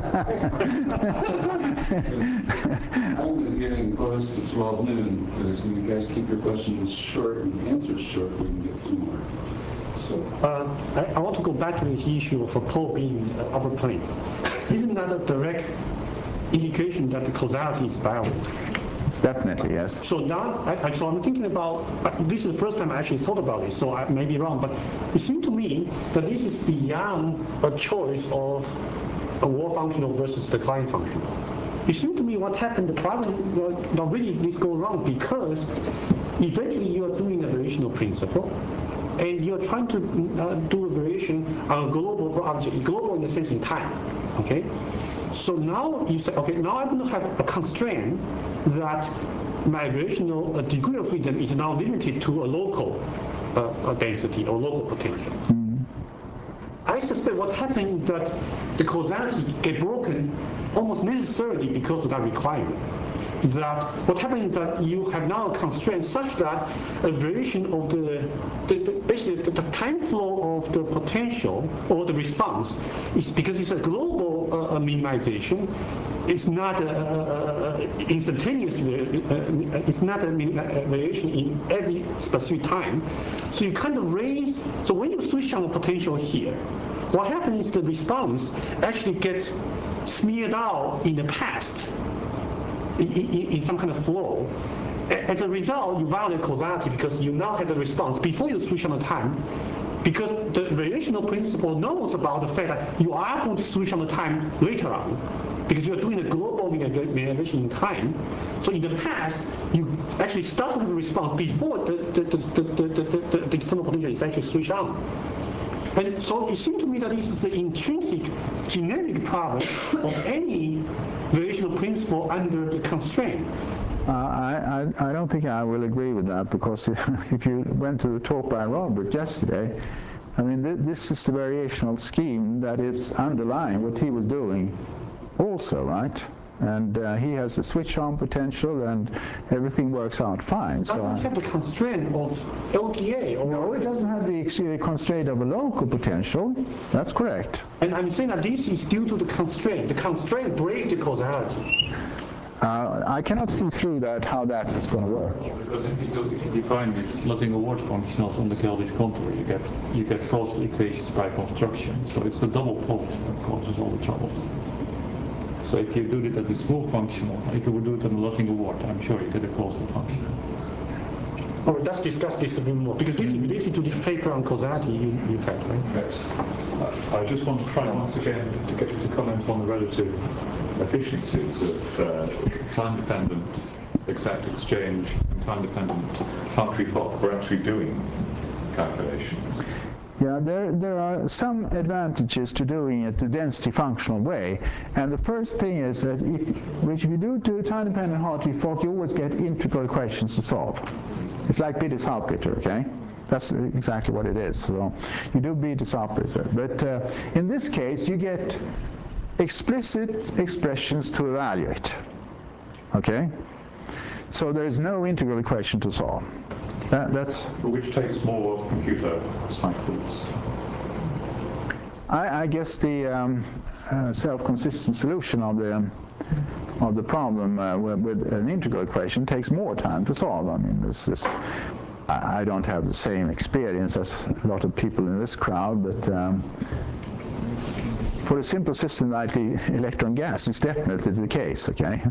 Time is getting close to twelve noon, so you guys keep your questions short and answers short. We can get two more. So, uh, I, I want to go back to this issue of a pole being uh, upper plane. Isn't that a direct indication that the causality is bound? Definitely, yes. So now, I, I, so I'm thinking about, uh, this is the first time I actually thought about this, so I may be wrong, but it seems to me that this is beyond a choice of a wall functional versus the Klein functional. It seems to me what happened, the problem, well, not really this go wrong because eventually you are doing a variational principle, and you're trying to uh, do a variation on a global object, global in the sense in time, okay? So now you say, okay, now I'm going to have a constraint that my variational uh, degree of freedom is now limited to a local uh, density or local potential. Mm-hmm. I suspect what happens is that the causality get broken almost necessarily because of that requirement. That what happens is that you have now a constraint such that a variation of the, the, the basically the, the time flow of the potential or the response is because it's a global uh, minimization. It's not a, a, a instantaneous. Uh, it's not a variation in every specific time. So you kind of raise. So when you switch on the potential here, what happens is the response actually gets smeared out in the past. In, in, in some kind of flow. As a result, you violate causality because you now have the response before you switch on the time, because the variational principle knows about the fact that you are going to switch on the time later on, because you're doing a global minimization in time. So in the past, you actually start to have a response before the, the, the, the, the, the, the external potential is actually switched on. And so it seems to me that this is the intrinsic generic problem of any variational principle under the constraint. Uh, I, I, I don't think I will agree with that because if, if you went to the talk by Robert yesterday, I mean, th this is the variational scheme that is underlying what he was doing also, right? And uh, he has a switch-on potential, and everything works out fine. So doesn't have the constraint of L T A. Or no, it doesn't have the constraint of a local potential. That's correct. And I'm saying that this is due to the constraint. The constraint breaks the causality. Uh, I cannot see through that how that is going to work. Because if you, if you define these Luttinger-Ward functionals on the Keldysh contour, you get you get causal equations by construction. So it's the double pulse that causes all the trouble. So if you do it at the smooth functional, if you would do it on the Luttinger-Ward, I'm sure you get a causal function. Oh, let's discuss this a bit more, because this is related to this paper on causality you, you had, right? Yes. I just want to try once again to get you to comment on the relative efficiencies of uh, time-dependent exact exchange and time-dependent Hartree-Fock for actually doing calculations. Yeah, there, there are some advantages to doing it the density functional way. And the first thing is that if, if you do to time-dependent Hartree-Fock, you always get integral equations to solve. It's like Bethe-Salpeter, okay? That's exactly what it is. So you do Bethe-Salpeter. But uh, in this case, you get explicit expressions to evaluate, okay? So there is no integral equation to solve. That, that's which takes more computer cycles. I, I guess the um, uh, self-consistent solution of the um, of the problem uh, with, with an integral equation takes more time to solve. I mean, this is I, I don't have the same experience as a lot of people in this crowd, but um, for a simple system like the electron gas, it's definitely the case. Okay,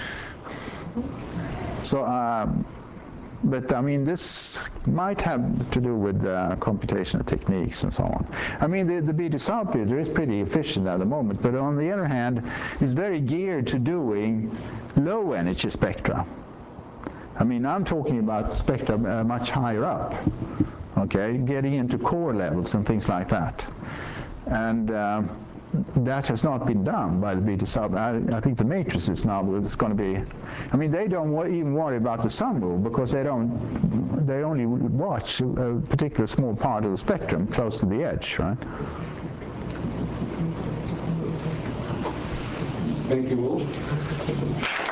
so. Um, But I mean, this might have to do with uh, computational techniques and so on. I mean, the, the Bethe-Salpeter is pretty efficient at the moment, but on the other hand, it's very geared to doing low energy spectra. I mean, I'm talking about spectra uh, much higher up, okay, getting into core levels and things like that. And uh, that has not been done by the Bethe-Salpeter. I, I think the matrices now is going to be. I mean, they don't even worry about the sum rule because they don't. They only watch a particular small part of the spectrum close to the edge, right? Thank you all.